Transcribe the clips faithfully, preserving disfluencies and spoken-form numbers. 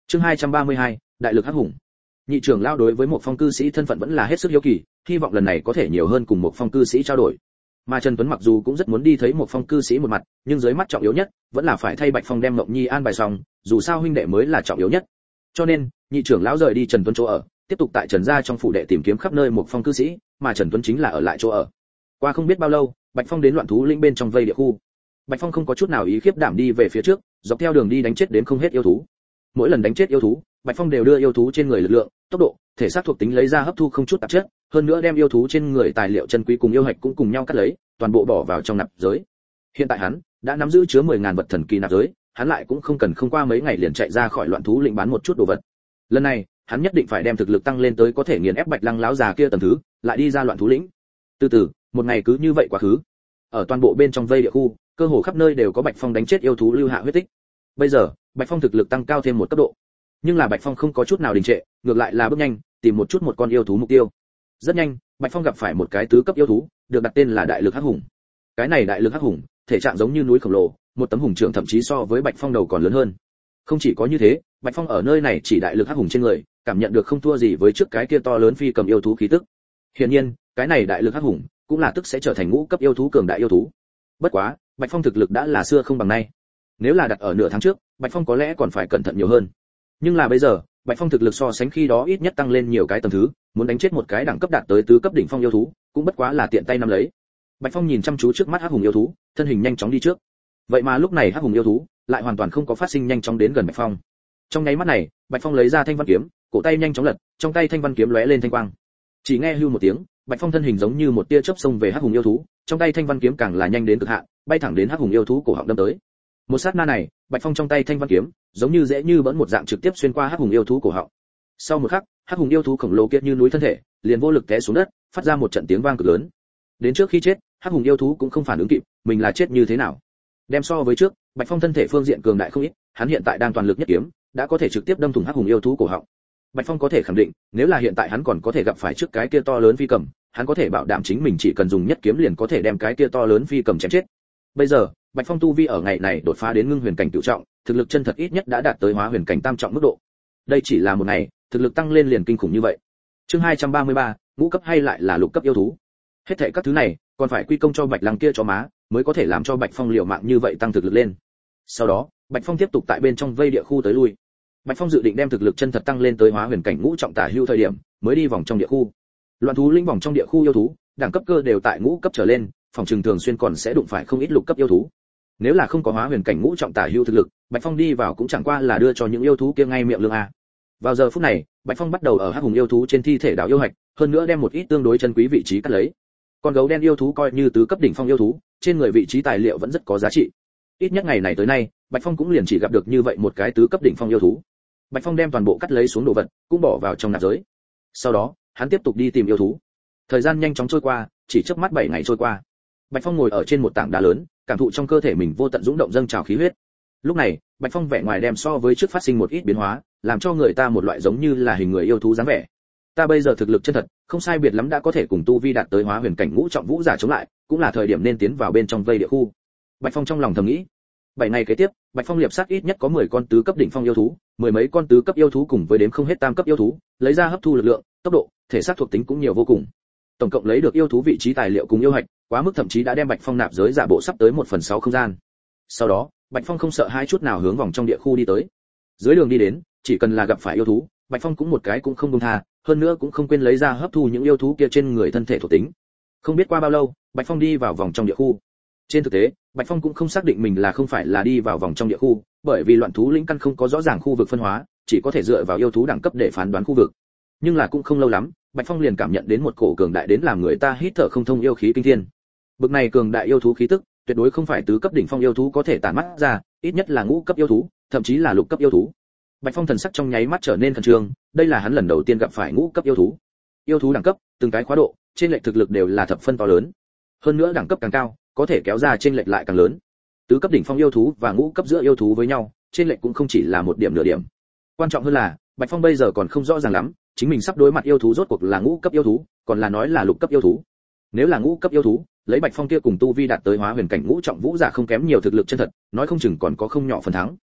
Chương hai trăm ba mươi hai, đại lực hắc hùng. Nhị trưởng lão đối với một phong cư sĩ thân phận vẫn là hết sức hiếu kỳ, hy vọng lần này có thể nhiều hơn cùng một phong cư sĩ trao đổi. Mà Trần Tuấn mặc dù cũng rất muốn đi thấy một phong cư sĩ một mặt, nhưng dưới mắt trọng yếu nhất vẫn là phải thay Bạch Phong đem Mộng Nhi an bài xong, dù sao huynh đệ mới là trọng yếu nhất. Cho nên, nhị trưởng lão rời đi Trần Tuấn chỗ ở, tiếp tục tại Trần gia trong phủ đệ tìm kiếm khắp nơi một phong cư sĩ, mà Trần Tuấn chính là ở lại chỗ ở. Qua không biết bao lâu, Bạch Phong đến Loạn thú lĩnh bên trong vây địa khu. Bạch Phong không có chút nào ý khiếp đảm đi về phía trước, dọc theo đường đi đánh chết đến không hết yêu thú. Mỗi lần đánh chết yêu thú, Bạch Phong đều đưa yêu thú trên người lực lượng, tốc độ, thể xác thuộc tính lấy ra hấp thu không chút tạp chất, hơn nữa đem yêu thú trên người tài liệu chân quý cùng yêu hạch cũng cùng nhau cắt lấy, toàn bộ bỏ vào trong nạp giới. Hiện tại hắn đã nắm giữ chứa mười ngàn vật thần kỳ nạp giới, hắn lại cũng không cần không qua mấy ngày liền chạy ra khỏi Loạn thú lĩnh bán một chút đồ vật. Lần này, hắn nhất định phải đem thực lực tăng lên tới có thể nghiền ép Bạch Lăng lão già kia tầng thứ, lại đi ra Loạn thú lĩnh. Từ từ, một ngày cứ như vậy quá khứ. Ở toàn bộ bên trong vây địa khu, cơ hồ khắp nơi đều có Bạch Phong đánh chết yêu thú lưu hạ huyết tích. Bây giờ, Bạch Phong thực lực tăng cao thêm một cấp độ. Nhưng là Bạch Phong không có chút nào đình trệ, ngược lại là bước nhanh, tìm một chút một con yêu thú mục tiêu. Rất nhanh, Bạch Phong gặp phải một cái tứ cấp yêu thú, được đặt tên là Đại Lực Hắc Hùng. Cái này Đại Lực Hắc Hùng, thể trạng giống như núi khổng lồ, một tấm hùng trưởng thậm chí so với Bạch Phong đầu còn lớn hơn. Không chỉ có như thế, Bạch Phong ở nơi này chỉ Đại Lực Hắc Hùng trên người, cảm nhận được không thua gì với trước cái kia to lớn phi cầm yêu thú khí tức. Hiển nhiên, cái này Đại Lực Hắc Hùng cũng là tức sẽ trở thành ngũ cấp yêu thú cường đại yêu thú. Bất quá, Bạch Phong thực lực đã là xưa không bằng nay. Nếu là đặt ở nửa tháng trước, Bạch Phong có lẽ còn phải cẩn thận nhiều hơn. Nhưng là bây giờ, Bạch Phong thực lực so sánh khi đó ít nhất tăng lên nhiều cái tầng thứ, muốn đánh chết một cái đẳng cấp đạt tới tứ cấp đỉnh phong yêu thú, cũng bất quá là tiện tay nắm lấy. Bạch Phong nhìn chăm chú trước mắt hắc hùng yêu thú, thân hình nhanh chóng đi trước. Vậy mà lúc này hắc hùng yêu thú lại hoàn toàn không có phát sinh nhanh chóng đến gần Bạch Phong. Trong nháy mắt này, Bạch Phong lấy ra thanh văn kiếm, cổ tay nhanh chóng lật, trong tay thanh văn kiếm lóe lên thanh quang. Chỉ nghe hưu một tiếng, Bạch Phong thân hình giống như một tia chớp xông về hắc hùng yêu thú, trong tay thanh văn kiếm càng là nhanh đến cực hạn, bay thẳng đến hắc hùng yêu thú cổ họng đâm tới. Một sát na này, Bạch Phong trong tay thanh văn kiếm, giống như dễ như bỡn một dạng trực tiếp xuyên qua hắc hùng yêu thú cổ họng. Sau một khắc, hắc hùng yêu thú khổng lồ kia như núi thân thể, liền vô lực té xuống đất, phát ra một trận tiếng vang cực lớn. Đến trước khi chết, hắc hùng yêu thú cũng không phản ứng kịp, mình là chết như thế nào. Đem so với trước, Bạch Phong thân thể phương diện cường đại không ít, hắn hiện tại đang toàn lực nhất kiếm, đã có thể trực tiếp đâm thủng hắc hùng yêu thú cổ họng. Bạch Phong có thể khẳng định, nếu là hiện tại hắn còn có thể gặp phải trước cái kia to lớn phi cầm, hắn có thể bảo đảm chính mình chỉ cần dùng nhất kiếm liền có thể đem cái kia to lớn phi cầm chém chết. Bây giờ, Bạch Phong tu vi ở ngày này đột phá đến ngưng huyền cảnh cửu trọng, thực lực chân thật ít nhất đã đạt tới hóa huyền cảnh tam trọng mức độ. Đây chỉ là một ngày, thực lực tăng lên liền kinh khủng như vậy. Chương hai trăm ba mươi ba, ngũ cấp hay lại là lục cấp yêu thú. Hết thảy các thứ này, còn phải quy công cho Bạch Lăng kia chó má, mới có thể làm cho Bạch Phong liều mạng như vậy tăng thực lực lên. Sau đó, Bạch Phong tiếp tục tại bên trong vây địa khu tới lui. Bạch Phong dự định đem thực lực chân thật tăng lên tới hóa huyền cảnh ngũ trọng tả hữu thời điểm, mới đi vòng trong địa khu. Loạn thú linh vòng trong địa khu yêu thú, đẳng cấp cơ đều tại ngũ cấp trở lên, phòng trường thường xuyên còn sẽ đụng phải không ít lục cấp yêu thú. Nếu là không có hóa huyền cảnh ngũ trọng tả hữu thực lực, Bạch Phong đi vào cũng chẳng qua là đưa cho những yêu thú kia ngay miệng lương a. Vào giờ phút này, Bạch Phong bắt đầu ở hắc hùng yêu thú trên thi thể đào yêu hạch, hơn nữa đem một ít tương đối chân quý vị trí cắt lấy. Con gấu đen yêu thú coi như tứ cấp đỉnh phong yêu thú, trên người vị trí tài liệu vẫn rất có giá trị. Ít nhất ngày này tới nay, Bạch Phong cũng liền chỉ gặp được như vậy một cái tứ cấp đỉnh phong yêu thú. Bạch Phong đem toàn bộ cắt lấy xuống đồ vật, cũng bỏ vào trong nạp giới. Sau đó, hắn tiếp tục đi tìm yêu thú. Thời gian nhanh chóng trôi qua, chỉ chớp mắt bảy ngày trôi qua. Bạch Phong ngồi ở trên một tảng đá lớn, cảm thụ trong cơ thể mình vô tận dũng động dâng trào khí huyết. Lúc này, Bạch Phong vẻ ngoài đem so với trước phát sinh một ít biến hóa, làm cho người ta một loại giống như là hình người yêu thú dáng vẻ. Ta bây giờ thực lực chân thật, không sai biệt lắm đã có thể cùng tu vi đạt tới hóa huyền cảnh ngũ trọng vũ giả chống lại, cũng là thời điểm nên tiến vào bên trong vây địa khu. Bạch Phong trong lòng thầm nghĩ. Bảy ngày kế tiếp, Bạch Phong liệp sát ít nhất có mười con tứ cấp đỉnh phong yêu thú, mười mấy con tứ cấp yêu thú cùng với đếm không hết tam cấp yêu thú, lấy ra hấp thu lực lượng, tốc độ, thể xác thuộc tính cũng nhiều vô cùng. Tổng cộng lấy được yêu thú vị trí tài liệu cùng yêu hạch, quá mức thậm chí đã đem Bạch Phong nạp giới giả bộ sắp tới một phần sáu không gian. Sau đó, Bạch Phong không sợ hai chút nào hướng vòng trong địa khu đi tới. Dưới đường đi đến, chỉ cần là gặp phải yêu thú, Bạch Phong cũng một cái cũng không buông tha, hơn nữa cũng không quên lấy ra hấp thu những yêu thú kia trên người thân thể thuộc tính. Không biết qua bao lâu, Bạch Phong đi vào vòng trong địa khu. Trên thực tế, Bạch Phong cũng không xác định mình là không phải là đi vào vòng trong địa khu, bởi vì loạn thú lĩnh căn không có rõ ràng khu vực phân hóa, chỉ có thể dựa vào yêu thú đẳng cấp để phán đoán khu vực. Nhưng là cũng không lâu lắm, Bạch Phong liền cảm nhận đến một cổ cường đại đến làm người ta hít thở không thông yêu khí kinh thiên. Bực này cường đại yêu thú khí tức, tuyệt đối không phải tứ cấp đỉnh phong yêu thú có thể tản mắt ra, ít nhất là ngũ cấp yêu thú, thậm chí là lục cấp yêu thú. Bạch Phong thần sắc trong nháy mắt trở nên khẩn trương, đây là hắn lần đầu tiên gặp phải ngũ cấp yêu thú. Yêu thú đẳng cấp, từng cái khóa độ, trên lệch thực lực đều là thập phân to lớn. Hơn nữa đẳng cấp càng cao, có thể kéo ra trên lệch lại càng lớn. Tứ cấp đỉnh phong yêu thú và ngũ cấp giữa yêu thú với nhau, trên lệch cũng không chỉ là một điểm nửa điểm. Quan trọng hơn là, Bạch Phong bây giờ còn không rõ ràng lắm, chính mình sắp đối mặt yêu thú rốt cuộc là ngũ cấp yêu thú, còn là nói là lục cấp yêu thú. Nếu là ngũ cấp yêu thú, lấy Bạch Phong kia cùng tu vi đạt tới hóa huyền cảnh ngũ trọng vũ giả không kém nhiều thực lực chân thật, nói không chừng còn có không nhỏ phần thắng.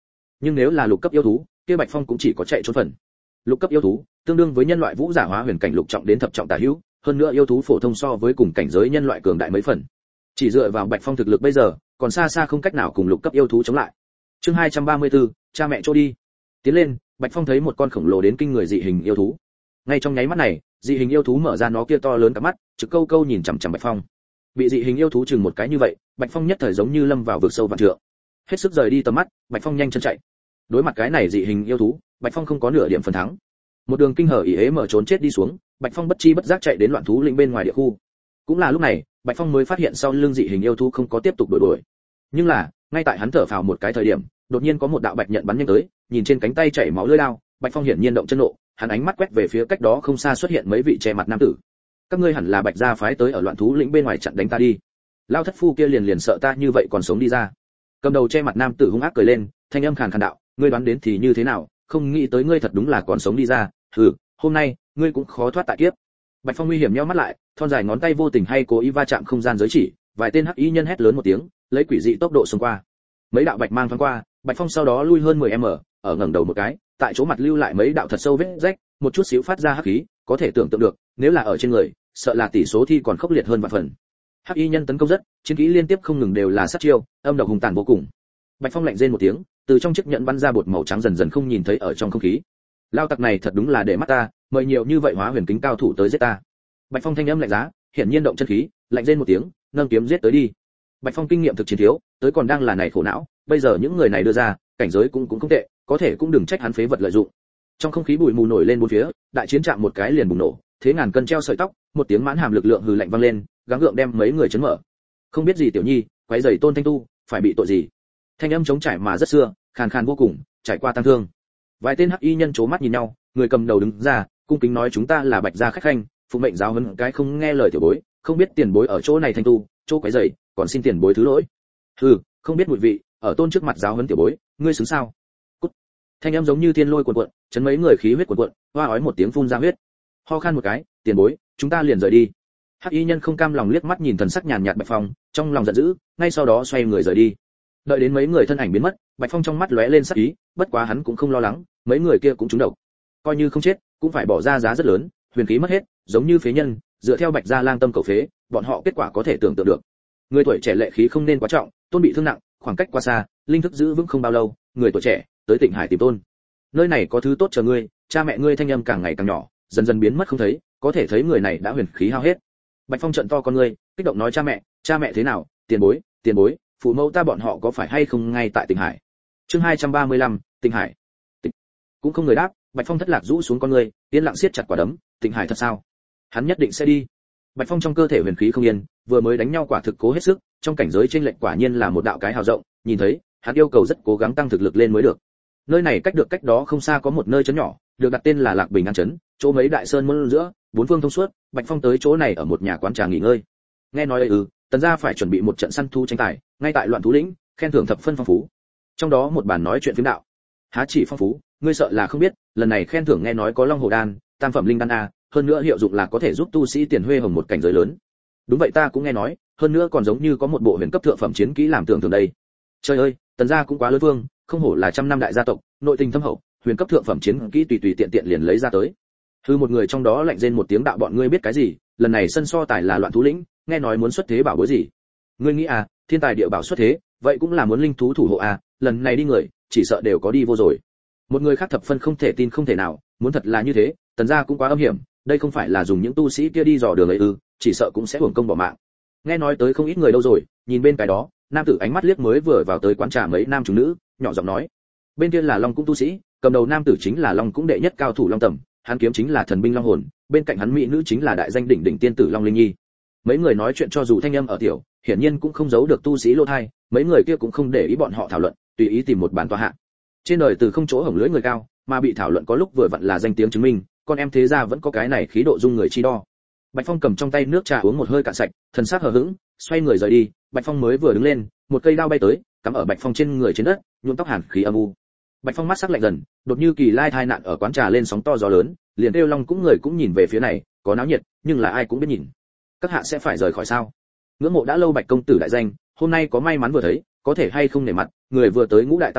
Nhưng nếu là lục cấp yêu thú, kia Bạch Phong cũng chỉ có chạy trốn phần. Lục cấp yêu thú, tương đương với nhân loại vũ giả hóa huyền cảnh lục trọng đến thập trọng tả hữu, hơn nữa yêu thú phổ thông so với cùng cảnh giới nhân loại cường đại mấy phần. Chỉ dựa vào Bạch Phong thực lực bây giờ, còn xa xa không cách nào cùng lục cấp yêu thú chống lại. Chương hai trăm ba mươi tư, cha mẹ trôi đi. Tiến lên, Bạch Phong thấy một con khổng lồ đến kinh người dị hình yêu thú. Ngay trong nháy mắt này, dị hình yêu thú mở ra nó kia to lớn cả mắt, trực câu câu nhìn chằm chằm Bạch Phong. Bị dị hình yêu thú chừng một cái như vậy, Bạch Phong nhất thời giống như lâm vào vực sâu vạn trượng. Hết sức rời đi tầm mắt, Bạch Phong nhanh chân chạy. Đối mặt cái này dị hình yêu thú, Bạch Phong không có nửa điểm phần thắng. Một đường kinh hở ỉ ế mở trốn chết đi xuống, Bạch Phong bất chi bất giác chạy đến loạn thú lĩnh bên ngoài địa khu. Cũng là lúc này, Bạch Phong mới phát hiện sau lưng dị hình yêu thú không có tiếp tục đuổi đuổi. Nhưng là, ngay tại hắn thở phào một cái thời điểm, đột nhiên có một đạo bạch nhận bắn nhanh tới, nhìn trên cánh tay chảy máu lưỡi đao, Bạch Phong hiển nhiên động chân nộ, hắn ánh mắt quét về phía cách đó không xa xuất hiện mấy vị che mặt nam tử. Các ngươi hẳn là Bạch gia phái tới ở loạn thú lĩnh bên ngoài chặn đánh ta đi. Lao thất phu kia liền liền sợ ta như vậy còn sống đi ra. Cầm đầu che mặt nam tử hung ác cười lên, thanh âm khàn khàn đạo, ngươi đoán đến thì như thế nào, không nghĩ tới ngươi thật đúng là còn sống đi ra, hừ, hôm nay ngươi cũng khó thoát tại kiếp. Bạch Phong nguy hiểm nheo mắt lại, thon dài ngón tay vô tình hay cố ý va chạm không gian giới chỉ, vài tên hắc y nhân hét lớn một tiếng, lấy quỷ dị tốc độ xông qua. Mấy đạo bạch mang thoáng qua, Bạch Phong sau đó lui hơn mười mét, ở ngẩng đầu một cái, tại chỗ mặt lưu lại mấy đạo thật sâu vết rách, một chút xíu phát ra hắc khí, có thể tưởng tượng được, nếu là ở trên người, sợ là tỷ số thi còn khốc liệt hơn vạn phần. Hắc y nhân tấn công rất, chiến kỹ liên tiếp không ngừng đều là sát chiêu, âm độc hùng tàn vô cùng. Bạch Phong lạnh rên một tiếng, từ trong chiếc nhẫn bắn ra bột màu trắng dần dần không nhìn thấy ở trong không khí. Lao tặc này thật đúng là để mắt ta, mời nhiều như vậy hóa huyền kính cao thủ tới giết ta. Bạch Phong thanh âm lạnh giá, hiển nhiên động chân khí, lạnh rên một tiếng, nâng kiếm giết tới đi. Bạch Phong kinh nghiệm thực chiến thiếu, tới còn đang là này khổ não, bây giờ những người này đưa ra, cảnh giới cũng cũng không tệ, có thể cũng đừng trách hắn phế vật lợi dụng. Trong không khí bụi mù nổi lên bốn phía, đại chiến chạm một cái liền bùng nổ, thế ngàn cân treo sợi tóc, một tiếng mãn hàm lực lượng hừ lạnh vang lên, gắng gượng đem mấy người chấn mở. Không biết gì tiểu nhi, quấy rầy Tôn Thanh Tu, phải bị tội gì? Thanh âm trống trải mà rất xưa, khàn khàn vô cùng, trải qua tăng thương. Vài tên hắc y nhân chố mắt nhìn nhau, người cầm đầu đứng ra, cung kính nói chúng ta là Bạch gia khách khanh, phụ mệnh giáo huấn cái không nghe lời tiểu bối, không biết tiền bối ở chỗ này Thanh Tu, chỗ quấy rầy, còn xin tiền bối thứ lỗi. Hừ, không biết mùi vị, ở Tôn trước mặt giáo huấn tiểu bối, ngươi xứng sao? Cút. Thanh âm giống như thiên lôi cuồn cuộn, chấn mấy người khí huyết cuồn cuộn, hoa ói một tiếng phun ra huyết. Ho khan một cái, tiền bối, chúng ta liền rời đi. Hắc y nhân không cam lòng liếc mắt nhìn thần sắc nhàn nhạt Bạch Phong, trong lòng giận dữ, ngay sau đó xoay người rời đi. Đợi đến mấy người thân ảnh biến mất, Bạch Phong trong mắt lóe lên sắc ý, bất quá hắn cũng không lo lắng, mấy người kia cũng trúng độc, coi như không chết, cũng phải bỏ ra giá rất lớn, huyền khí mất hết, giống như phế nhân, dựa theo Bạch gia lang tâm cầu phế, bọn họ kết quả có thể tưởng tượng được. Người tuổi trẻ lệ khí không nên quá trọng, Tôn bị thương nặng, khoảng cách quá xa, linh thức giữ vững không bao lâu, người tuổi trẻ tới Tịnh Hải tìm Tôn. Nơi này có thứ tốt chờ ngươi, cha mẹ ngươi thanh âm càng ngày càng nhỏ, dần dần biến mất không thấy, có thể thấy người này đã huyền khí hao hết. Bạch Phong trợn to con ngươi, kích động nói cha mẹ, cha mẹ thế nào, tiền bối, tiền bối, phụ mẫu ta bọn họ có phải hay không ngay tại Tịnh Hải. Chương hai trăm ba mươi lăm, Tịnh Hải. Tịnh. Cũng không người đáp, Bạch Phong thất lạc rũ xuống con ngươi, yên lặng siết chặt quả đấm, Tịnh Hải thật sao? Hắn nhất định sẽ đi. Bạch Phong trong cơ thể huyền khí không yên, vừa mới đánh nhau quả thực cố hết sức, trong cảnh giới chênh lệch quả nhiên là một đạo cái hào rộng, nhìn thấy, hắn yêu cầu rất cố gắng tăng thực lực lên mới được. Nơi này cách được cách đó không xa có một nơi trấn nhỏ, được đặt tên là Lạc Bình An trấn, chỗ mấy đại sơn môn giữa, bốn phương thông suốt, Bạch Phong tới chỗ này ở một nhà quán trà nghỉ ngơi. Nghe nói ừ, tần gia phải chuẩn bị một trận săn thú tranh tài, ngay tại loạn thú lĩnh, khen thưởng thập phân phong phú. Trong đó một bàn nói chuyện phiếm đạo. Há chỉ phong phú, ngươi sợ là không biết, lần này khen thưởng nghe nói có Long Hồ đan, tam phẩm linh đan a, hơn nữa hiệu dụng là có thể giúp tu sĩ tiền huê hồng một cảnh giới lớn. Đúng vậy ta cũng nghe nói, hơn nữa còn giống như có một bộ huyền cấp thượng phẩm chiến kỹ làm tưởng tượng đây. Trời ơi, tần gia cũng quá lớn vương, không hổ là trăm năm đại gia tộc, nội tình thâm hậu, huyền cấp thượng phẩm chiến kỹ tùy tùy tiện tiện liền lấy ra tới. Hư một người trong đó lạnh rên một tiếng đạo bọn ngươi biết cái gì, lần này sân so tài là loạn thú lĩnh, nghe nói muốn xuất thế bảo bối gì. Ngươi nghĩ à, thiên tài địa bảo xuất thế, vậy cũng là muốn linh thú thủ hộ à, lần này đi người, chỉ sợ đều có đi vô rồi. Một người khác thập phân không thể tin không thể nào, muốn thật là như thế, tần gia cũng quá âm hiểm, đây không phải là dùng những tu sĩ kia đi dò đường ấy ư, chỉ sợ cũng sẽ hưởng công bỏ mạng. Nghe nói tới không ít người đâu rồi, nhìn bên cái đó, nam tử ánh mắt liếc mới vừa vào tới quán trà mấy nam chủ nữ, nhỏ giọng nói. Bên kia là Long Cung tu sĩ, cầm đầu nam tử chính là Long Cung đệ nhất cao thủ Long Tầm, hắn kiếm chính là thần binh Long Hồn, bên cạnh hắn mỹ nữ chính là đại danh đỉnh đỉnh tiên tử Long Linh Nhi. Mấy người nói chuyện cho dù thanh âm ở tiểu, hiển nhiên cũng không giấu được tu sĩ lô thai, mấy người kia cũng không để ý bọn họ thảo luận, tùy ý tìm một bàn tọa hạ. Trên đời từ không chỗ hổng lưỡi người cao, mà bị thảo luận có lúc vừa vặn là danh tiếng chứng minh, con em thế gia vẫn có cái này khí độ dung người chi đo. Bạch Phong cầm trong tay nước trà uống một hơi cạn sạch, thần sắc hờ hững, xoay người rời đi. Bạch Phong mới vừa đứng lên, một cây đao bay tới, cắm ở Bạch Phong trên người trên đất, nhuộm tóc hàn khí âm u. Bạch Phong mắt sắc lạnh dần, đột như kỳ lai thai nạn ở quán trà lên sóng to gió lớn, liền kêu Long cũng người cũng nhìn về phía này, có náo nhiệt, nhưng là ai cũng biết nhìn. Các hạ sẽ phải rời khỏi sao? Ngưỡng mộ đã lâu Bạch công tử đại danh, hôm nay có may mắn vừa thấy, có thể hay không nể mặt, người vừa tới ngũ đại tam thô,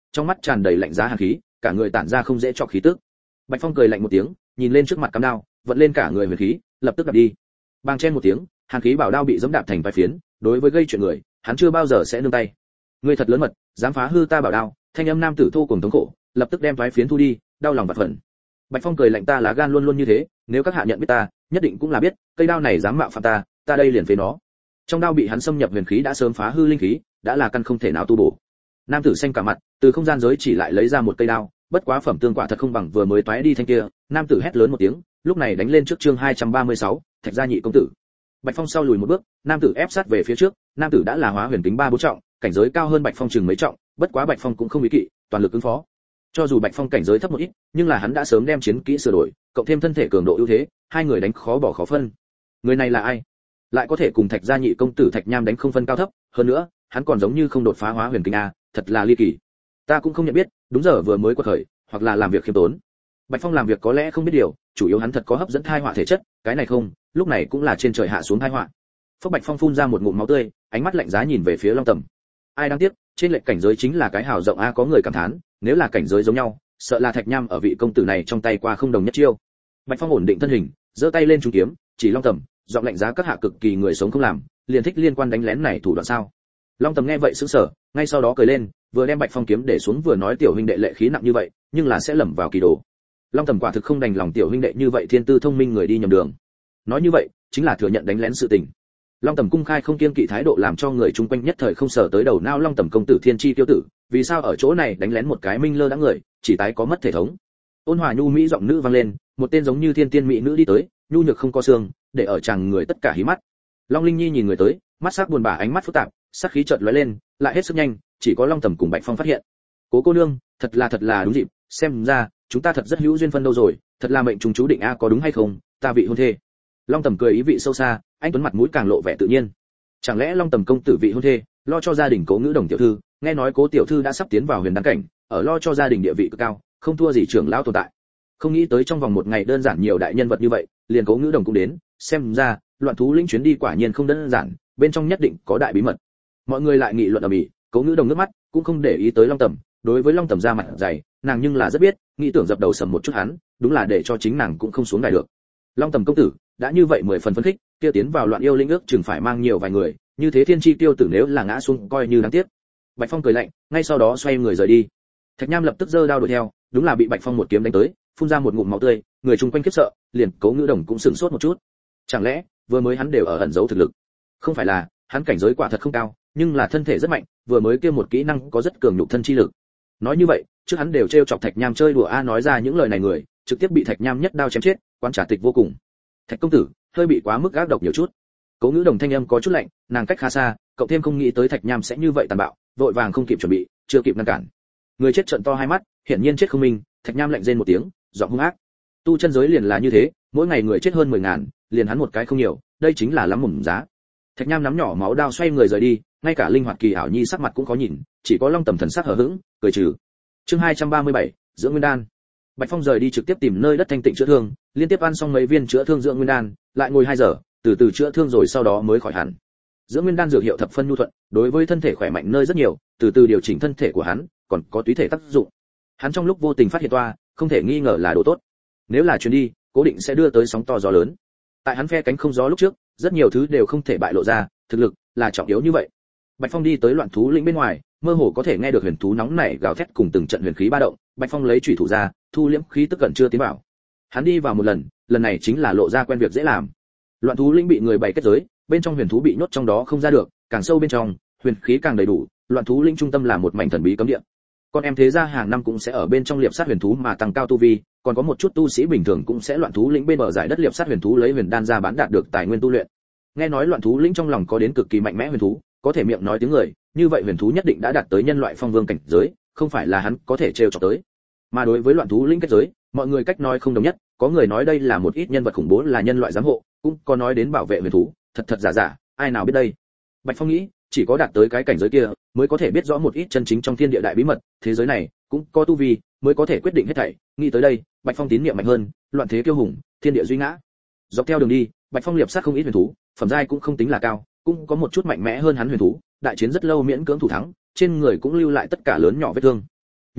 trong mắt tràn đầy lạnh giá hàn khí, cả người tản ra không dễ chọc khí tức. Bạch Phong cười lạnh một tiếng, nhìn lên trước mặt cắm đao, vận lên cả người huyền khí, lập tức đập đi. Bang chen một tiếng, hàn khí bảo đao bị giẫm đạp thành vài phiến, đối với gây chuyện người, hắn chưa bao giờ sẽ nương tay. Ngươi thật lớn mật, dám phá hư ta bảo đao, thanh âm nam tử thô cùng thống khổ, lập tức đem vài phiến thu đi, đau lòng vạn phần. Bạch Phong cười lạnh, ta lá gan luôn luôn như thế, nếu các hạ nhận biết ta, nhất định cũng là biết, cây đao này dám mạo phạm ta, ta đây liền phế nó. Trong đao bị hắn xâm nhập huyền khí đã sớm phá hư linh khí, đã là căn không thể nào tu bổ. Nam tử xanh cả mặt, từ không gian giới chỉ lại lấy ra một cây đao, bất quá phẩm tương quả thật không bằng vừa mới toé đi thanh kia. Nam tử hét lớn một tiếng, lúc này đánh lên trước chương hai trăm ba mươi sáu, Thạch gia nhị công tử. Bạch Phong sau lùi một bước, nam tử ép sát về phía trước, nam tử đã là hóa huyền kính ba bốn trọng, cảnh giới cao hơn Bạch Phong chừng mấy trọng, bất quá Bạch Phong cũng không ý kỵ, toàn lực ứng phó. Cho dù Bạch Phong cảnh giới thấp một ít, nhưng là hắn đã sớm đem chiến kỹ sửa đổi, cộng thêm thân thể cường độ ưu thế, hai người đánh khó bỏ khó phân. Người này là ai? Lại có thể cùng Thạch gia nhị công tử Thạch Nham đánh không phân cao thấp, hơn nữa, hắn còn giống như không đột phá hóa huyền kính a, thật là ly kỳ. Ta cũng không nhận biết, đúng giờ vừa mới qua khởi, hoặc là làm việc khiêm tốn. Bạch Phong làm việc có lẽ không biết điều, chủ yếu hắn thật có hấp dẫn thai họa thể chất, cái này không, lúc này cũng là trên trời hạ xuống thai họa. Phốc Bạch Phong phun ra một ngụm máu tươi, ánh mắt lạnh giá nhìn về phía Long Tầm. Ai đáng tiếc, trên lệch cảnh giới chính là cái hào rộng a, có người cảm thán, nếu là cảnh giới giống nhau, sợ là Thạch Nham ở vị công tử này trong tay qua không đồng nhất chiêu. Bạch Phong ổn định thân hình, giơ tay lên trung kiếm, chỉ Long Tầm, giọng lạnh giá các hạ cực kỳ người sống không làm, liền thích liên quan đánh lén này thủ đoạn sao? Long Tầm nghe vậy sững sờ, ngay sau đó cười lên, vừa đem Bạch Phong kiếm để xuống vừa nói tiểu huynh đệ lệ khí nặng như vậy, nhưng là sẽ lầm vào kỳ đồ. Long Tầm quả thực không đành lòng tiểu huynh đệ như vậy thiên tư thông minh người đi nhầm đường. Nói như vậy, chính là thừa nhận đánh lén sự tình. Long Tầm cung khai không kiêng kỵ thái độ làm cho người chung quanh nhất thời không sở tới đầu não. Long Tầm công tử thiên chi tiêu tử, vì sao ở chỗ này đánh lén một cái minh lơ đã người, chỉ tái có mất thể thống. Ôn hòa nhu mỹ giọng nữ vang lên, một tên giống như thiên tiên mỹ nữ đi tới, nhu nhược không có xương, để ở chàng người tất cả hí mắt. Long Linh Nhi nhìn người tới, mắt sắc buồn bã, ánh mắt phức tạp, sát khí chợt lóe lên, lại hết sức nhanh, chỉ có Long Tầm cùng Bạch Phong phát hiện. Cố cô nương, thật là thật là đúng dịp, xem ra chúng ta thật rất hữu duyên phân đâu rồi, thật là mệnh trùng chú định a, có đúng hay không, ta vị hôn thê. Long Tầm cười ý vị sâu xa, anh tuấn mặt mũi càng lộ vẻ tự nhiên. Chẳng lẽ Long Tầm công tử vị hôn thê, lo cho gia đình Cố Ngữ Đồng tiểu thư, nghe nói Cố tiểu thư đã sắp tiến vào huyền đăng cảnh, ở lo cho gia đình địa vị cực cao, không thua gì trưởng lão tồn tại. Không nghĩ tới trong vòng một ngày đơn giản nhiều đại nhân vật như vậy, liền Cố Ngữ Đồng cũng đến, xem ra loạn thú lĩnh chuyến đi quả nhiên không đơn giản, bên trong nhất định có đại bí mật. Mọi người lại nghị luận ầm ĩ, Cố Ngữ Đồng nước mắt cũng không để ý tới Long Tầm, đối với Long Tầm ra mặt dày, nàng nhưng là rất biết, nghĩ tưởng dập đầu sầm một chút hắn, đúng là để cho chính nàng cũng không xuống đài được. Long Tầm công tử đã như vậy mười phần phấn khích, kia tiến vào loạn yêu linh ước chừng phải mang nhiều vài người, như thế thiên chi tiêu tử nếu là ngã xuống coi như đáng tiếc. Bạch Phong cười lạnh, ngay sau đó xoay người rời đi. Thạch Nham lập tức giơ đao đuổi theo, đúng là bị Bạch Phong một kiếm đánh tới, phun ra một ngụm máu tươi, người chung quanh khiếp sợ, liền Cố Ngữ Đồng cũng sửng sốt một chút. Chẳng lẽ vừa mới hắn đều ở ẩn giấu thực lực? Không phải là, hắn cảnh giới quả thật không cao, nhưng là thân thể rất mạnh, vừa mới kia một kỹ năng có rất cường nhục thân chi lực. Nói như vậy, trước hắn đều trêu chọc Thạch Nham chơi đùa a, nói ra những lời này người, trực tiếp bị Thạch Nham nhất đao chém chết, quán trả tịch vô cùng. Thạch công tử, hơi bị quá mức ác độc nhiều chút. Cố Ngữ Đồng thanh âm có chút lạnh, nàng cách khá xa, cộng thêm không nghĩ tới Thạch Nham sẽ như vậy tàn bạo, vội vàng không kịp chuẩn bị, chưa kịp ngăn cản. Người chết trợn to hai mắt, hiển nhiên chết không minh, Thạch Nham lạnh rên một tiếng, giọng hung ác. Tu chân giới liền là như thế, mỗi ngày người chết hơn mười ngàn, liền hắn một cái không nhiều, đây chính là lắm mồm giá. Thạch Nham nắm nhỏ máu đao xoay người rời đi, ngay cả linh hoạt kỳ ảo nhi sắc mặt cũng có nhìn, chỉ có Long Tầm thần sắc hờ hững, cười trừ. Chương hai trăm ba mươi bảy, dưỡng nguyên đan. Bạch Phong rời đi trực tiếp tìm nơi đất thanh tịnh chữa thương, liên tiếp ăn xong mấy viên chữa thương dưỡng nguyên đan, lại ngồi hai giờ, từ từ chữa thương rồi sau đó mới khỏi hẳn. Dưỡng nguyên đan dược hiệu thập phân nhu thuận, đối với thân thể khỏe mạnh nơi rất nhiều, từ từ điều chỉnh thân thể của hắn, còn có túy thể tác dụng. Hắn trong lúc vô tình phát hiện toa, không thể nghi ngờ là đồ tốt. Nếu là chuyến đi, cố định sẽ đưa tới sóng to gió lớn. Tại hắn phe cánh không gió lúc trước, rất nhiều thứ đều không thể bại lộ ra, thực lực là trọng yếu như vậy. Bạch Phong đi tới loạn thú lĩnh bên ngoài, mơ hồ có thể nghe được huyền thú nóng nảy gào thét cùng từng trận huyền khí ba động. Bạch Phong lấy chủy thủ ra, thu liễm khí tức gần chưa tiến vào. Hắn đi vào một lần, lần này chính là lộ ra quen việc dễ làm. Loạn thú lĩnh bị người bày kết giới, bên trong huyền thú bị nhốt trong đó không ra được, càng sâu bên trong, huyền khí càng đầy đủ. Loạn thú lĩnh trung tâm là một mảnh thần bí cấm địa. Con em thế gia hàng năm cũng sẽ ở bên trong liệp sát huyền thú mà tăng cao tu vi, còn có một chút tu sĩ bình thường cũng sẽ loạn thú lĩnh bên bờ giải đất liệp sát huyền thú lấy huyền đan ra bán đạt được tài nguyên tu luyện. Nghe nói loạn thú lĩnh trong lòng có đến cực kỳ mạnh mẽ huyền thú, có thể miệng nói tiếng người, như vậy huyền thú nhất định đã đạt tới nhân loại phong vương cảnh giới, không phải là hắn có thể trêu chọc tới. Mà đối với loạn thú lĩnh kết giới, mọi người cách nói không đồng nhất, có người nói đây là một ít nhân vật khủng bố là nhân loại giám hộ, cũng có nói đến bảo vệ huyền thú, thật thật giả giả, ai nào biết đây. Bạch Phong nghĩ, chỉ có đạt tới cái cảnh giới kia, mới có thể biết rõ một ít chân chính trong thiên địa đại bí mật, thế giới này cũng có tu vi, mới có thể quyết định hết thảy. Nghĩ tới đây, Bạch Phong tín niệm mạnh hơn, loạn thế kiêu hùng, thiên địa duy ngã. Dọc theo đường đi, Bạch Phong liệp sát không ít huyền thú, phẩm giai cũng không tính là cao, cũng có một chút mạnh mẽ hơn hắn huyền thú, đại chiến rất lâu miễn cưỡng thủ thắng, trên người cũng lưu lại tất cả lớn nhỏ vết thương.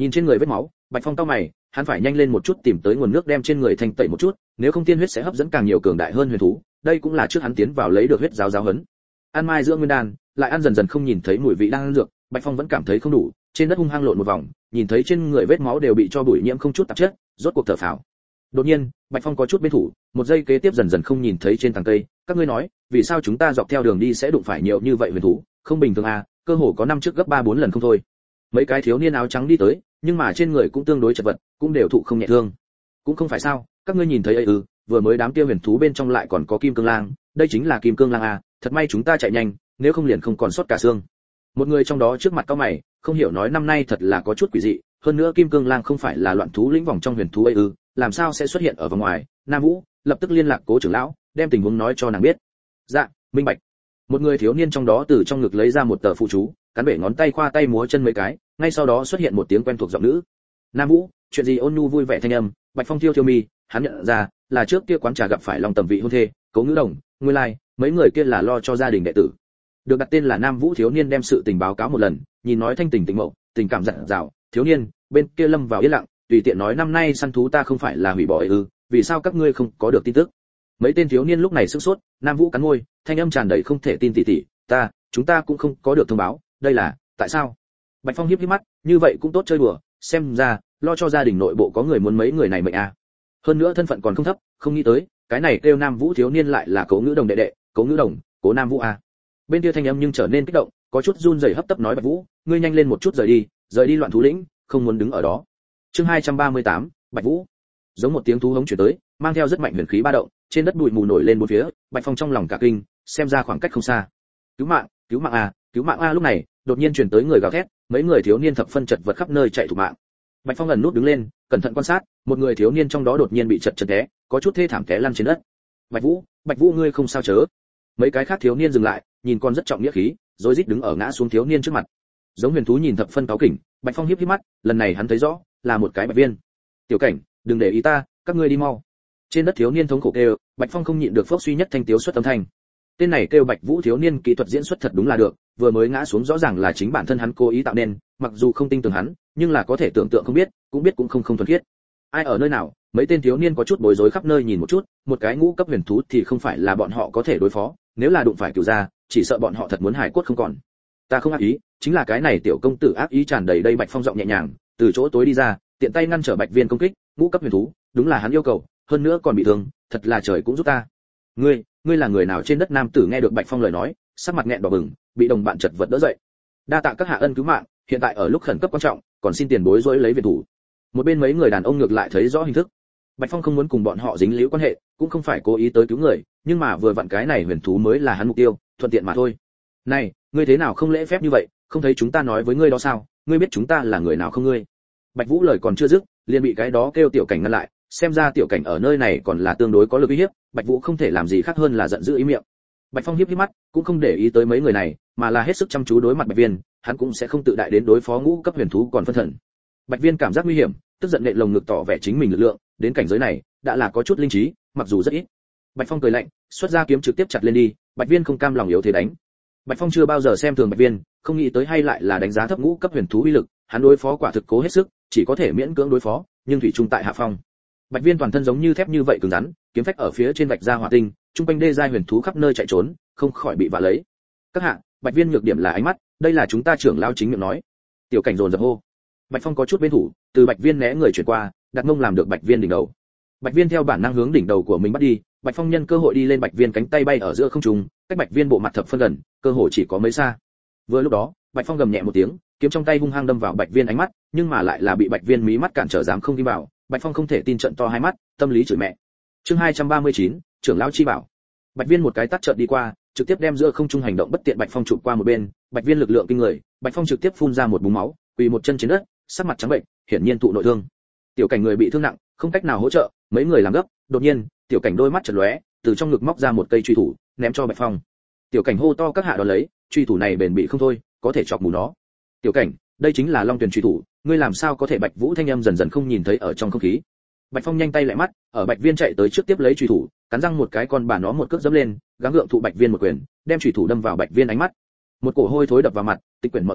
Nhìn trên người vết máu, Bạch Phong cau mày, hắn phải nhanh lên một chút tìm tới nguồn nước đem trên người thanh tẩy một chút, nếu không tiên huyết sẽ hấp dẫn càng nhiều cường đại hơn huyền thú, đây cũng là trước hắn tiến vào lấy được huyết giáo giáo huấn. Ăn mai dưỡng nguyên đan, lại ăn dần dần không nhìn thấy mùi vị đang ăn dược, Bạch Phong vẫn cảm thấy không đủ, trên đất hung hăng lộn một vòng, nhìn thấy trên người vết máu đều bị cho bụi nhiễm không chút tạp chất, rốt cuộc thở phào. Đột nhiên, Bạch Phong có chút bên thủ, một giây kế tiếp dần dần không nhìn thấy trên tầng cây, các ngươi nói, vì sao chúng ta dọc theo đường đi sẽ đụng phải nhiều như vậy huyền thú, không bình thường à, cơ hồ có năm trước gấp ba bốn lần không thôi. Mấy cái thiếu niên áo trắng đi tới, nhưng mà trên người cũng tương đối chật vật, cũng đều thụ không nhẹ thương. Cũng không phải sao, các ngươi nhìn thấy ấy ư, vừa mới đám kia huyền thú bên trong lại còn có kim cương lang, đây chính là kim cương lang à, thật may chúng ta chạy nhanh, nếu không liền không còn sót cả xương. Một người trong đó trước mặt cao mày, không hiểu nói năm nay thật là có chút quỷ dị, hơn nữa kim cương lang không phải là loạn thú lĩnh vòng trong huyền thú ấy ư, làm sao sẽ xuất hiện ở vòng ngoài? Nam Vũ lập tức liên lạc Cố trưởng lão, đem tình huống nói cho nàng biết. Dạ, minh bạch. Một người thiếu niên trong đó từ trong ngực lấy ra một tờ phụ chú, cắn bể ngón tay khoa tay múa chân mấy cái, ngay sau đó xuất hiện một tiếng quen thuộc giọng nữ. Nam Vũ, chuyện gì? Ôn nhu vui vẻ thanh âm, Bạch Phong thiêu thiêu mi, hắn nhận ra là trước kia quán trà gặp phải Long Tầm vị hôn thê, Cố Ngữ Đồng, nguyên lai, like, mấy người kia là lo cho gia đình đệ tử. Được đặt tên là Nam Vũ thiếu niên đem sự tình báo cáo một lần, nhìn nói thanh tình tình mậu, tình cảm dặn dào, thiếu niên, bên kia lâm vào yên lặng, tùy tiện nói năm nay săn thú ta không phải là hủy bỏ ư, vì sao các ngươi không có được tin tức? Mấy tên thiếu niên lúc này sửng sốt, Nam Vũ cắn môi, thanh âm tràn đầy không thể tin tỉ tỉ, ta, chúng ta cũng không có được thông báo, đây là, tại sao? Bạch Phong híp híp mắt, như vậy cũng tốt chơi đùa, xem ra, lo cho gia đình nội bộ có người muốn mấy người này mệnh à. Hơn nữa thân phận còn không thấp, không nghĩ tới, cái này kêu Nam Vũ thiếu niên lại là Cố Ngữ Đồng đệ đệ, Cố Ngữ Đồng, Cố Nam Vũ à. Bên kia thanh âm nhưng trở nên kích động, có chút run rẩy hấp tấp nói Bạch Vũ, ngươi nhanh lên một chút rời đi, rời đi loạn thú lĩnh, không muốn đứng ở đó. Chương hai trăm ba mươi tám, Bạch Vũ. Giống một tiếng thú hống truyền tới, mang theo rất mạnh huyền khí ba động, trên đất bụi mù nổi lên bốn phía, Bạch Phong trong lòng cả kinh, xem ra khoảng cách không xa. Cứu mạng, cứu mạng a, cứu mạng a lúc này, đột nhiên truyền tới người gào thét, mấy người thiếu niên thập phân chật vật khắp nơi chạy thục mạng. Bạch Phong ẩn nút đứng lên, cẩn thận quan sát, một người thiếu niên trong đó đột nhiên bị chật chật té, có chút thê thảm té lăn trên đất. Bạch Vũ, Bạch Vũ ngươi không sao chớ? Mấy cái khác thiếu niên dừng lại, nhìn con rất trọng nghĩa khí, rối rít đứng ở ngã xuống thiếu niên trước mặt. Giống huyền thú nhìn thập phân cáo kỉnh, Bạch Phong híp híp mắt, lần này hắn thấy rõ, là một cái Bạch Viên. Tiểu Cảnh, đừng để ý ta, các ngươi đi mau. Trên đất thiếu niên thống khổ kêu, Bạch Phong không nhịn được phốc suy nhất thanh tiếu xuất âm thanh. Tên này kêu Bạch Vũ thiếu niên kỹ thuật diễn xuất thật đúng là được, vừa mới ngã xuống rõ ràng là chính bản thân hắn cố ý tạo nên, mặc dù không tin tưởng hắn, nhưng là có thể tưởng tượng không biết, cũng biết cũng không không thuần khiết. Ai ở nơi nào? Mấy tên thiếu niên có chút bối rối khắp nơi nhìn một chút, một cái ngũ cấp huyền thú thì không phải là bọn họ có thể đối phó, nếu là đụng phải cửu gia, chỉ sợ bọn họ thật muốn hải cốt không còn. Ta không ác ý, chính là cái này tiểu công tử ác ý tràn đầy đây. Bạch Phong giọng nhẹ nhàng, từ chỗ tối đi ra, tiện tay ngăn trở Bạch Viên công kích, ngũ cấp huyền thú, đúng là hắn yêu cầu, hơn nữa còn bị thương, thật là trời cũng giúp ta. Ngươi, ngươi là người nào? Trên đất nam tử nghe được Bạch Phong lời nói, sắc mặt nghẹn đỏ bừng, bị đồng bạn chật vật đỡ dậy. Đa tạ các hạ ân cứu mạng, hiện tại ở lúc khẩn cấp quan trọng, còn xin tiền bối rỗi lấy viện thủ. Một bên mấy người đàn ông ngược lại thấy rõ hình thức. Bạch Phong không muốn cùng bọn họ dính líu quan hệ, cũng không phải cố ý tới cứu người, nhưng mà vừa vặn cái này huyền thú mới là hắn mục tiêu, thuận tiện mà thôi. Này, ngươi thế nào không lễ phép như vậy, không thấy chúng ta nói với ngươi đó sao? Ngươi biết chúng ta là người nào không ngươi? Bạch Vũ lời còn chưa dứt, liền bị cái đó kêu Tiểu Cảnh ngăn lại, xem ra Tiểu Cảnh ở nơi này còn là tương đối có lực uy hiếp, Bạch Vũ không thể làm gì khác hơn là giận dữ ý miệng. Bạch Phong híp híp mắt, cũng không để ý tới mấy người này, mà là hết sức chăm chú đối mặt Bạch Viên, hắn cũng sẽ không tự đại đến đối phó ngũ cấp huyền thú còn phân thần. Bạch Viên cảm giác nguy hiểm, tức giận nện lồng ngực tỏ vẻ chính mình lực lượng, đến cảnh giới này, đã là có chút linh trí, mặc dù rất ít. Bạch Phong cười lạnh, xuất ra kiếm trực tiếp chặt lên đi, Bạch Viên không cam lòng yếu thế đánh. Bạch Phong chưa bao giờ xem thường Bạch Viên, không nghĩ tới hay lại là đánh giá thấp ngũ cấp huyền thú uy lực, hắn đối phó quả thực cố hết sức, chỉ có thể miễn cưỡng đối phó, nhưng thủy chung tại hạ phong. Bạch Viên toàn thân giống như thép như vậy cứng rắn, kiếm phách ở phía trên vạch ra hỏa tinh, trung quanh đê giai huyền thú khắp nơi chạy trốn, không khỏi bị vạ lấy. Các hạ, Bạch Viên nhược điểm là ánh mắt, đây là chúng ta trưởng lão chính miệng nói. Tiểu Cảnh dồn dập hô. Bạch Phong có chút bên thủ, từ Bạch Viên né người chuyển qua, đặt mông làm được Bạch Viên đỉnh đầu. Bạch Viên theo bản năng hướng đỉnh đầu của mình bắt đi, Bạch Phong nhân cơ hội đi lên Bạch Viên cánh tay bay ở giữa không trung, cách Bạch Viên bộ mặt thập phân gần, cơ hội chỉ có mấy xa. Vừa lúc đó, Bạch Phong gầm nhẹ một tiếng, kiếm trong tay hung hăng đâm vào Bạch Viên ánh mắt, nhưng mà lại là bị Bạch Viên mí mắt cản trở dám không đi vào. Bạch Phong không thể tin trận to hai mắt, tâm lý chửi mẹ. Chương hai trăm ba mươi chín, trưởng lão chi bảo. Bạch Viên một cái tát chợt đi qua, trực tiếp đem giữa không trung hành động bất tiện Bạch Phong chụp qua một bên, Bạch Viên lực lượng kinh người, Bạch Phong trực tiếp phun ra một búng máu, quỳ một chân trên đất, sắc mặt trắng bệnh, hiển nhiên thụ nội thương. Tiểu Cảnh người bị thương nặng, không cách nào hỗ trợ, mấy người làm gấp, đột nhiên, Tiểu Cảnh đôi mắt chợt lóe, từ trong ngực móc ra một cây truy thủ, ném cho Bạch Phong. Tiểu Cảnh hô to các hạ đón lấy, truy thủ này bền bỉ không thôi, có thể chọc mù nó. Tiểu Cảnh, đây chính là Long Tuyền truy thủ, ngươi làm sao có thể? Bạch Vũ thanh âm dần dần không nhìn thấy ở trong không khí. Bạch Phong nhanh tay lại mắt, ở Bạch Viên chạy tới trước tiếp lấy truy thủ, cắn răng một cái con bà nó một cước dẫm lên, gắng gượng thụ Bạch Viên một quyền, đem truy thủ đâm vào Bạch Viên ánh mắt. Một cổ hôi thối đập vào mặt, Tịch Quyển mọi người,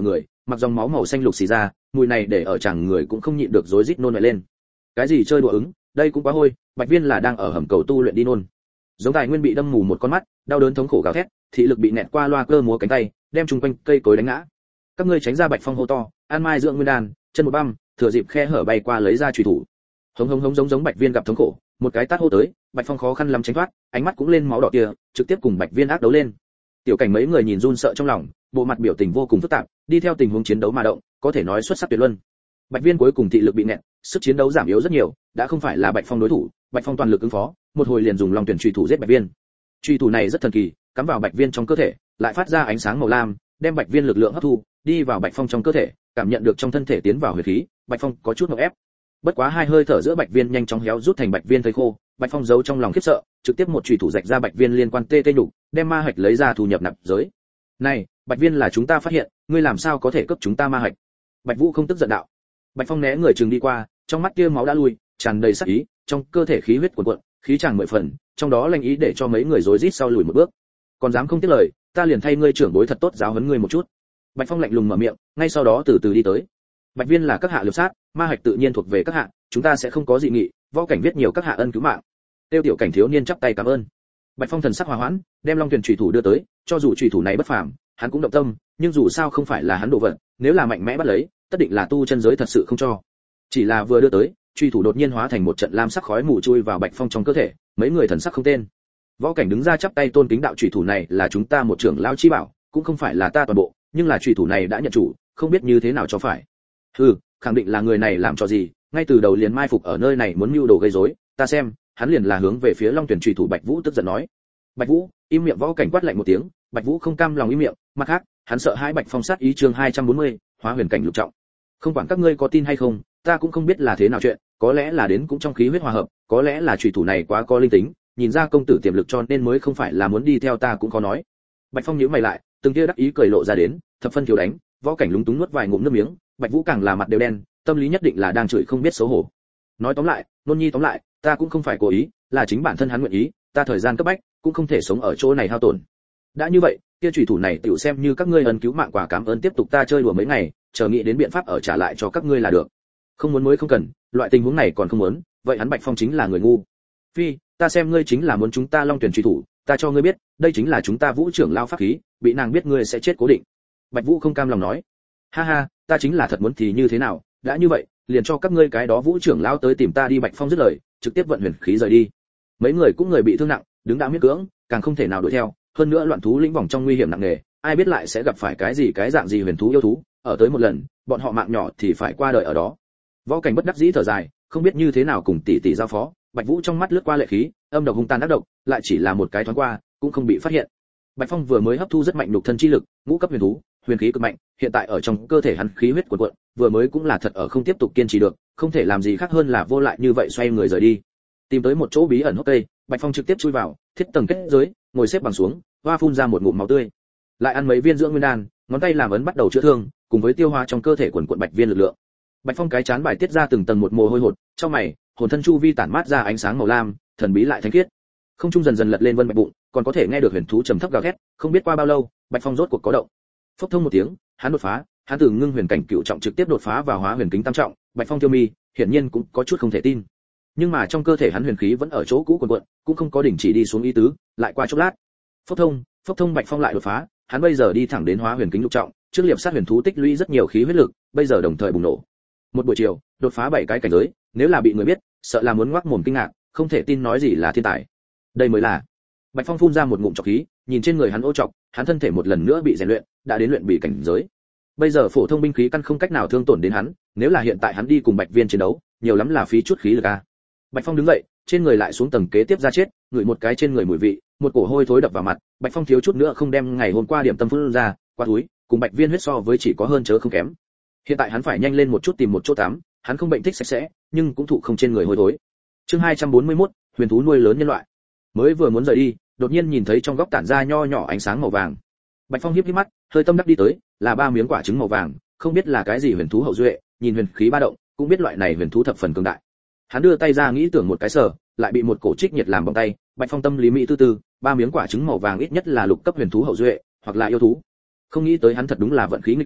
mặc dòng máu màu xanh lục xì ra, mùi này để ở chàng người cũng không nhịn được rối rít nôn lại lên. Cái gì chơi đùa ứng, đây cũng quá hôi, Bạch Viên là đang ở hầm cầu tu luyện đi nôn. Giống Tài Nguyên bị đâm mù một con mắt, đau đớn thống khổ gào thét, thị lực bị nẹt qua loa cơ múa cánh tay, đem chung quanh cây cối đánh ngã. Các ngươi tránh ra, Bạch Phong hô to, an mai dưỡng nguyên đan, chân một băm, thừa dịp khe hở bay qua lấy ra chùy thủ. Hống hống hống giống giống Bạch Viên gặp thống khổ, một cái tát hô tới, Bạch Phong khó khăn lắm tránh thoát, ánh mắt cũng lên máu đỏ kia, trực tiếp cùng Bạch Viên ác đấu lên. Tiểu Cảnh mấy người nhìn run sợ trong lòng, bộ mặt biểu tình vô cùng phức tạp, đi theo tình huống chiến đấu mà động, có thể nói xuất sắc tuyệt luân. Bạch Viên cuối cùng thị lực bị nẹt, sức chiến đấu giảm yếu rất nhiều, đã không phải là Bạch Phong đối thủ, Bạch Phong toàn lực ứng phó, một hồi liền dùng long tuyển chùy thủ giết Bạch Viên. Chùy thủ này rất thần kỳ, cắm vào Bạch Viên trong cơ thể, lại phát ra ánh sáng màu lam, đem Bạch Viên lực lượng hấp thu, đi vào Bạch Phong trong cơ thể, cảm nhận được trong thân thể tiến vào huyết khí, Bạch Phong có chút ngộp ép. Bất quá hai hơi thở giữa Bạch Viên nhanh chóng héo rút thành Bạch Viên thây khô, Bạch Phong giấu trong lòng khiếp sợ, trực tiếp một chùy thủ rạch ra Bạch Viên liên quan tê tê nhục, đem ma hạch lấy ra thu nhập nạp giới. Này, Bạch Viên là chúng ta phát hiện, ngươi làm sao có thể cướp chúng ta ma hạch? Bạch Vũ không tức giận đạo. Bạch Phong né người chừng đi qua, trong mắt kia máu đã lui, tràn đầy sát ý, trong cơ thể khí huyết cuồn cuộn, khí tràng mười phần, trong đó lanh ý để cho mấy người rối rít sau lùi một bước. Còn dám không tiếc lời, ta liền thay ngươi trưởng bối thật tốt giáo huấn ngươi một chút. Bạch Phong lạnh lùng mở miệng, ngay sau đó từ từ đi tới. Bạch Viên là các hạ liệp sát, ma hạch tự nhiên thuộc về các hạ, chúng ta sẽ không có dị nghị, võ cảnh viết nhiều các hạ ân cứu mạng. Tiêu Tiểu Cảnh thiếu niên chắp tay cảm ơn. Bạch Phong thần sắc hòa hoãn, đem long tuyển chủy thủ đưa tới, cho dù chủy thủ này bất phàm, hắn cũng động tâm, nhưng dù sao không phải là hắn đồ vật, nếu là mạnh mẽ bắt lấy, tất định là tu chân giới thật sự không cho. Chỉ là vừa đưa tới, chủy thủ đột nhiên hóa thành một trận lam sắc khói mù chui vào Bạch Phong trong cơ thể, mấy người thần sắc không tên. Võ Cảnh đứng ra chắp tay tôn kính đạo chủy thủ này là chúng ta một trưởng lão chi bảo, cũng không phải là ta toàn bộ, nhưng là chủy thủ này đã nhận chủ, không biết như thế nào cho phải. Hừ, khẳng định là người này làm cho gì, ngay từ đầu liền mai phục ở nơi này muốn mưu đồ gây rối, ta xem, hắn liền là hướng về phía Long Tuyển chủy thủ. Bạch Vũ tức giận nói. Bạch Vũ, im miệng. Võ Cảnh quát lạnh một tiếng. Bạch Vũ không cam lòng im miệng, mặt khác, hắn sợ hãi Bạch Phong sát ý. Chương hai trăm bốn mươi, Hóa Huyền cảnh lục trọng. Không quản các ngươi có tin hay không, ta cũng không biết là thế nào chuyện, có lẽ là đến cũng trong khí huyết hòa hợp, có lẽ là chủy thủ này quá có linh tính, nhìn ra công tử tiềm lực cho nên mới không phải là muốn đi theo ta cũng có nói. Bạch Phong nhíu mày lại, từng tia đắc ý cười lộ ra đến, thập phân thiếu đánh. Võ Cảnh lúng túng nuốt vài ngụm nước miếng, Bạch Vũ càng là mặt đều đen, tâm lý nhất định là đang chửi không biết xấu hổ. Nói tóm lại, Nôn Nhi tóm lại, ta cũng không phải cố ý, là chính bản thân hắn nguyện ý, ta thời gian cấp bách, cũng không thể sống ở chỗ này hao tổn. Đã như vậy, kia chủy thủ này tiểu xem như các ngươi ân cứu mạng quả cảm ơn, tiếp tục ta chơi đùa mấy ngày, chờ nghĩ đến biện pháp ở trả lại cho các ngươi là được. Không muốn mới không cần, loại tình huống này còn không muốn, vậy hắn Bạch Phong chính là người ngu. Phi, ta xem ngươi chính là muốn chúng ta Long Tuyển chủy thủ, ta cho ngươi biết, đây chính là chúng ta Vũ trưởng lao pháp khí, bị nàng biết ngươi sẽ chết cố định. Bạch Vũ không cam lòng nói. Ha ha, ta chính là thật muốn thì như thế nào, đã như vậy, liền cho các ngươi cái đó Vũ trưởng lao tới tìm ta đi. Bạch Phong dứt lời, trực tiếp vận huyền khí rời đi. Mấy người cũng người bị thương nặng, đứng đã miết cưỡng, càng không thể nào đuổi theo, hơn nữa loạn thú lĩnh vòng trong nguy hiểm nặng nề, ai biết lại sẽ gặp phải cái gì cái dạng gì huyền thú yêu thú, ở tới một lần, bọn họ mạng nhỏ thì phải qua đời ở đó. Võ Cảnh bất đắc dĩ thở dài, không biết như thế nào cùng tỷ tỷ giao phó. Bạch Vũ trong mắt lướt qua lệ khí, âm độc hung tàn ác độc, lại chỉ là một cái thoáng qua, cũng không bị phát hiện. Bạch Phong vừa mới hấp thu rất mạnh nhục thân chi lực, ngũ cấp huyền thú, huyền khí cực mạnh, hiện tại ở trong cơ thể hắn khí huyết cuồn cuộn, vừa mới cũng là thật ở không tiếp tục kiên trì được, không thể làm gì khác hơn là vô lại như vậy xoay người rời đi. Tìm tới một chỗ bí ẩn hốc cây, Bạch Phong trực tiếp chui vào, thiết tầng kết giới, ngồi xếp bằng xuống, hoa phun ra một ngụm máu tươi. Lại ăn mấy viên dưỡng nguyên đan, ngón tay làm ấn bắt đầu chữa thương, cùng với tiêu hóa trong cơ thể quần quần bạch viên lực lượng. Bạch Phong cái chán bài tiết ra từng tầng một mồ hôi hột, trong mày, hồn thân chu vi tản mát ra ánh sáng màu lam, thần bí lại thánh khiết. Không trung dần dần lật lên vân bạch bụng, còn có thể nghe được huyền thú trầm thấp gào thét, không biết qua bao lâu, Bạch Phong rốt cuộc có động. Phốc thông một tiếng, hắn đột phá, hắn từ ngưng huyền cảnh cửu trọng trực tiếp đột phá vào hóa huyền kính tam trọng. Bạch Phong tiêu mi, hiển nhiên cũng có chút không thể tin. Nhưng mà trong cơ thể hắn huyền khí vẫn ở chỗ cũ quần quật, cũng không có đỉnh chỉ đi xuống ý tứ, lại qua chốc lát. Phốc thông, phốc thông Bạch Phong lại đột phá, hắn bây giờ đi thẳng đến hóa huyền kính lục trọng, trước liệp sát huyền thú tích lũy rất nhiều khí huyết lực, bây giờ đồng thời bùng nổ. Một buổi chiều, đột phá bảy cái cảnh giới, nếu là bị người biết, sợ là muốn ngoác mồm kinh ngạc, không thể tin nói gì là thiên tài. Đây mới là. Bạch Phong phun ra một ngụm trọc khí, nhìn trên người hắn ô trọc, hắn thân thể một lần nữa bị rèn luyện, đã đến luyện bị cảnh giới. Bây giờ phổ thông binh khí căn không cách nào thương tổn đến hắn, nếu là hiện tại hắn đi cùng Bạch Viên chiến đấu, nhiều lắm là phí chút khí lực a. Bạch Phong đứng dậy, trên người lại xuống tầng kế tiếp ra chết, ngửi một cái trên người mùi vị, một cổ hôi thối đập vào mặt, Bạch Phong thiếu chút nữa không đem ngày hôm qua điểm tâm phun ra, qua túi, cùng Bạch Viên huyết so với chỉ có hơn chớ không kém. Hiện tại hắn phải nhanh lên một chút tìm một chỗ tắm, hắn không bệnh thích sạch sẽ, nhưng cũng thụ không trên người hôi thối. Chương hai trăm bốn mươi mốt, huyền thú nuôi lớn nhân loại. Mới vừa muốn rời đi, đột nhiên nhìn thấy trong góc tản ra nho nhỏ ánh sáng màu vàng. Bạch Phong híp híp mắt, hơi tâm đắc đi tới, là ba miếng quả trứng màu vàng, không biết là cái gì huyền thú hậu duệ, nhìn huyền khí ba động, cũng biết loại này huyền thú thập phần cường đại. Hắn đưa tay ra nghĩ tưởng một cái sở, lại bị một cổ trích nhiệt làm bỏng tay. Bạch Phong tâm lý mỹ tư tư, ba miếng quả trứng màu vàng ít nhất là lục cấp huyền thú hậu duệ, hoặc là yêu thú. Không nghĩ tới hắn thật đúng là vận khí nghịch tiên,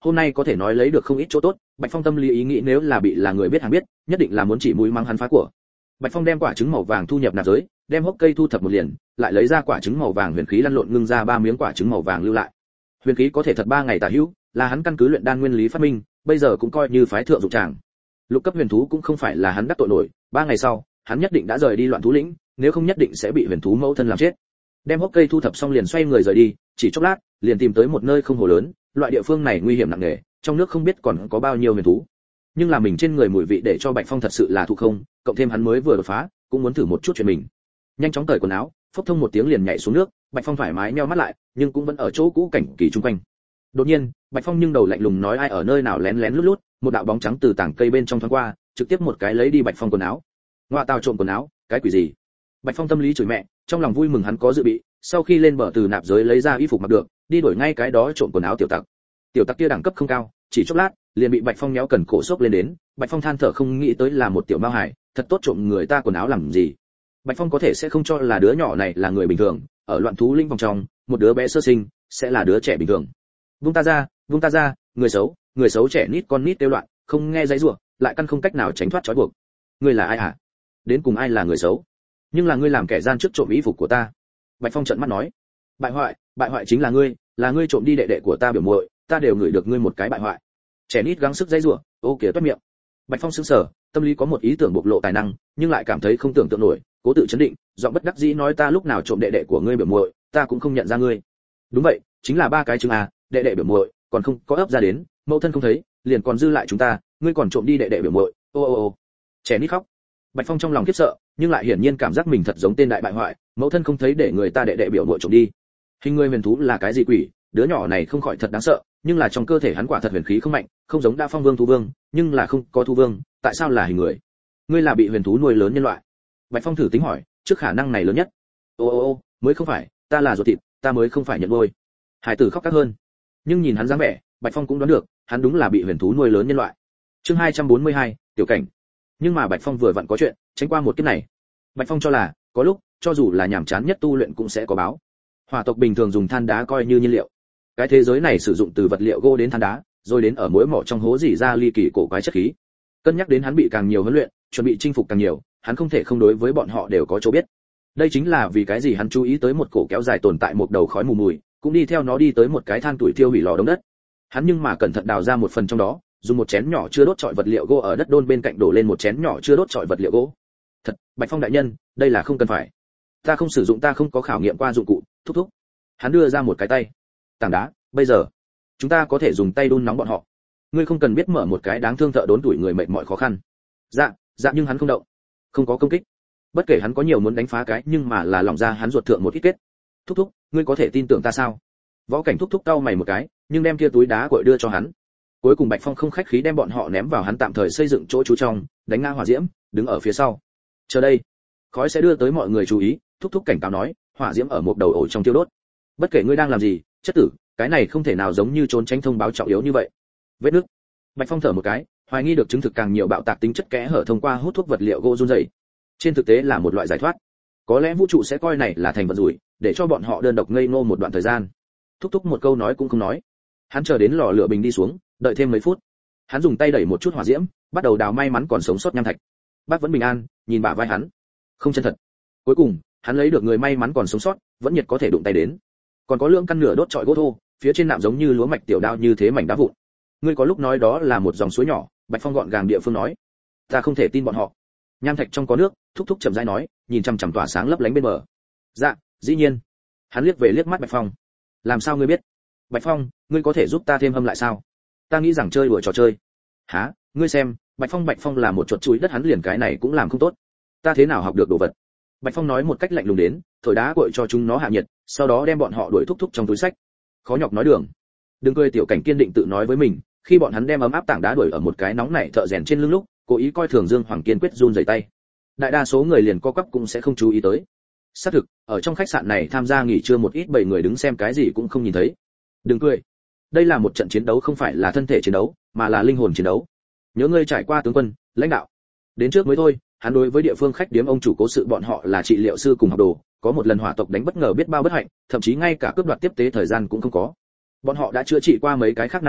hôm nay có thể nói lấy được không ít chỗ tốt. Bạch Phong tâm lý ý nghĩ nếu là bị là người biết hàng biết, nhất định là muốn chỉ mũi mắng hắn phá của. Bạch Phong đem quả trứng màu vàng thu nhập nạp giới, đem hốc cây thu thập một liền, lại lấy ra quả trứng màu vàng huyền khí lăn lộn ngưng ra ba miếng quả trứng màu vàng lưu lại. Huyền khí có thể thật ba ngày tả hữu, là hắn căn cứ luyện đan nguyên lý phát minh, bây giờ cũng coi như phái thượng dụng tràng. Lục cấp huyền thú cũng không phải là hắn đắc tội nổi, ba ngày sau, hắn nhất định đã rời đi loạn thú lĩnh, nếu không nhất định sẽ bị huyền thú mẫu thân làm chết. Đem hốc cây thu thập xong liền xoay người rời đi, chỉ chốc lát, liền tìm tới một nơi không hồ lớn, loại địa phương này nguy hiểm nặng nề, trong nước không biết còn có bao nhiêu huyền thú. Nhưng là mình trên người mùi vị để cho Bạch Phong thật sự là thụ không, cộng thêm hắn mới vừa đột phá, cũng muốn thử một chút chuyện mình. Nhanh chóng cởi quần áo, phốc thông một tiếng liền nhảy xuống nước, Bạch Phong thoải mái nheo mắt lại, nhưng cũng vẫn ở chỗ cũ cảnh kỳ chung quanh. Đột nhiên, Bạch Phong nhưng đầu lạnh lùng nói ai ở nơi nào lén lén lút lút, một đạo bóng trắng từ tảng cây bên trong thoáng qua, trực tiếp một cái lấy đi Bạch Phong quần áo. Ngoa tao trộm quần áo, cái quỷ gì? Bạch Phong tâm lý chửi mẹ, trong lòng vui mừng hắn có dự bị, sau khi lên bờ từ nạp giới lấy ra y phục mặc được, đi đổi ngay cái đó trộm quần áo tiểu tặc. Tiểu tặc kia đẳng cấp không cao, chỉ chốc lát, liền bị Bạch Phong méo cần cổ xốc lên đến, Bạch Phong than thở không nghĩ tới là một tiểu mao hải, thật tốt trộm người ta quần áo làm gì. Bạch Phong có thể sẽ không cho là đứa nhỏ này là người bình thường, ở loạn thú linh vòng trong, một đứa bé sơ sinh sẽ là đứa trẻ bình thường. Vung ta ra, vung ta ra, người xấu, người xấu trẻ nít con nít tiêu loạn, không nghe dãy rủa, lại căn không cách nào tránh thoát trói buộc. Ngươi là ai hả? Đến cùng ai là người xấu? Nhưng là ngươi làm kẻ gian trước trộm y phục của ta. Bạch Phong trợn mắt nói, bại hoại, bại hoại chính là ngươi, là ngươi trộm đi đệ đệ của ta biểu muội, ta đều ngửi được ngươi một cái bại hoại. Trẻ nít gắng sức dãy rủa, ô kìa toát miệng. Bạch Phong sững sờ, tâm lý có một ý tưởng bộc lộ tài năng, nhưng lại cảm thấy không tưởng tượng nổi, cố tự chấn định, giọng bất đắc dĩ nói ta lúc nào trộm đệ đệ của ngươi biểu muội, ta cũng không nhận ra ngươi. Đúng vậy, chính là ba cái chứng à, đệ đệ biểu muội, còn không có ấp ra đến, mẫu thân không thấy, liền còn dư lại chúng ta, ngươi còn trộm đi đệ đệ biểu muội. Ô ô ô. Trẻ nít khóc. Bạch Phong trong lòng khiếp sợ, nhưng lại hiển nhiên cảm giác mình thật giống tên đại bại hoại, mẫu thân không thấy để người ta đệ đệ biểu muội trộm đi. Hình người huyền thú là cái gì quỷ, đứa nhỏ này không khỏi thật đáng sợ, nhưng là trong cơ thể hắn quả thật huyền khí không mạnh, không giống đa phong vương thú vương, nhưng là không có thú vương, tại sao là hình người? Ngươi là bị huyền thú nuôi lớn nhân loại? Bạch Phong thử tính hỏi, trước khả năng này lớn nhất. Ô ô ô, mới không phải, ta là ruột thịt, ta mới không phải nhận nuôi. Hải tử khóc các hơn. Nhưng nhìn hắn dáng vẻ, Bạch Phong cũng đoán được, hắn đúng là bị huyền thú nuôi lớn nhân loại. Chương hai trăm bốn mươi hai, tiểu cảnh. Nhưng mà Bạch Phong vừa vặn có chuyện, tránh qua một kiếp này. Bạch Phong cho là, có lúc, cho dù là nhàm chán nhất tu luyện cũng sẽ có báo. Hỏa tộc bình thường dùng than đá coi như nhiên liệu. Cái thế giới này sử dụng từ vật liệu gỗ đến than đá, rồi đến ở mỗi mỏ trong hố dỉ ra ly kỳ cổ quái chất khí. Cân nhắc đến hắn bị càng nhiều huấn luyện, chuẩn bị chinh phục càng nhiều, hắn không thể không đối với bọn họ đều có chỗ biết. Đây chính là vì cái gì hắn chú ý tới một cổ kéo dài tồn tại một đầu khói mù mùi, cũng đi theo nó đi tới một cái than tuổi thiêu hủy lò đống đất. Hắn nhưng mà cẩn thận đào ra một phần trong đó, dùng một chén nhỏ chưa đốt trọi vật liệu gỗ ở đất đôn bên cạnh đổ lên một chén nhỏ chưa đốt trọi vật liệu gỗ. Thật, Bạch Phong đại nhân, đây là không cần phải. Ta không sử dụng, ta không có khảo nghiệm qua dụng cụ, thúc thúc. Hắn đưa ra một cái tay. Tảng đá, bây giờ chúng ta có thể dùng tay đun nóng bọn họ. Ngươi không cần biết mở một cái đáng thương thợ đốn tuổi người mệt mỏi khó khăn. Dạ, dạ nhưng hắn không động, không có công kích. Bất kể hắn có nhiều muốn đánh phá cái, nhưng mà là lỏng ra hắn ruột thượng một ít kết. Thúc thúc, ngươi có thể tin tưởng ta sao? Võ Cảnh thúc thúc cau mày một cái, nhưng đem kia túi đá cội đưa cho hắn. Cuối cùng Bạch Phong không khách khí đem bọn họ ném vào hắn tạm thời xây dựng chỗ trú trong, đánh ngã hỏa diễm, đứng ở phía sau. Chờ đây, khói sẽ đưa tới mọi người chú ý. Thúc thúc cảnh cáo nói, hỏa diễm ở một đầu ổ trong tiêu đốt. Bất kể ngươi đang làm gì, chất tử, cái này không thể nào giống như trốn tránh thông báo trọng yếu như vậy. Vết nước. Bạch Phong thở một cái, hoài nghi được chứng thực càng nhiều bạo tạc tính chất kẽ hở thông qua hút thuốc vật liệu gỗ run rẩy. Trên thực tế là một loại giải thoát. Có lẽ vũ trụ sẽ coi này là thành vật rủi, để cho bọn họ đơn độc ngây ngô một đoạn thời gian. Thúc thúc một câu nói cũng không nói. Hắn chờ đến lò lửa bình đi xuống, đợi thêm mấy phút. Hắn dùng tay đẩy một chút hỏa diễm, bắt đầu đào may mắn còn sống sót nham thạch. Bác vẫn bình an, nhìn bả vai hắn, không chân thật. Cuối cùng, hắn lấy được người may mắn còn sống sót, vẫn nhiệt có thể đụng tay đến. Còn có lượng căn nửa đốt trọi gỗ thô, phía trên nạm giống như lúa mạch tiểu đao như thế mảnh đá vụn. Ngươi có lúc nói đó là một dòng suối nhỏ, Bạch Phong gọn gàng địa phương nói. Ta không thể tin bọn họ. Nham thạch trong có nước, thúc thúc chậm rãi nói, nhìn chằm chằm tỏa sáng lấp lánh bên bờ. Dạ, dĩ nhiên. Hắn liếc về liếc mắt Bạch Phong. Làm sao ngươi biết? Bạch Phong, ngươi có thể giúp ta thêm hâm lại sao? Ta nghĩ rằng chơi đùa trò chơi. Hả? Ngươi xem, Bạch Phong Bạch Phong là một chuột chuối đất, hắn liền cái này cũng làm không tốt. Ta thế nào học được đồ vật? Bạch Phong nói một cách lạnh lùng đến, thổi đá cội cho chúng nó hạ nhiệt, sau đó đem bọn họ đuổi thúc thúc trong túi sách. Khó nhọc nói đường. Đừng cười, tiểu cảnh kiên định tự nói với mình, khi bọn hắn đem ấm áp tảng đá đuổi ở một cái nóng nảy thợ rèn trên lưng lúc, cố ý coi thường Dương Hoàng kiên quyết run rẩy tay. Đại đa số người liền co quắp cũng sẽ không chú ý tới. Xác thực, ở trong khách sạn này tham gia nghỉ trưa một ít bảy người đứng xem cái gì cũng không nhìn thấy. Đừng cười. Đây là một trận chiến đấu, không phải là thân thể chiến đấu, mà là linh hồn chiến đấu. Nhớ ngươi trải qua tướng quân, lãnh đạo. Đến trước mới thôi, hắn đối với địa phương khách điếm ông chủ cố sự bọn họ là trị liệu sư cùng học đồ, có một lần hỏa tộc đánh bất ngờ biết bao bất hạnh, thậm chí ngay cả cướp đoạt tiếp tế thời gian cũng không có. Bọn họ đã chữa trị qua mấy cái khác nam nhân,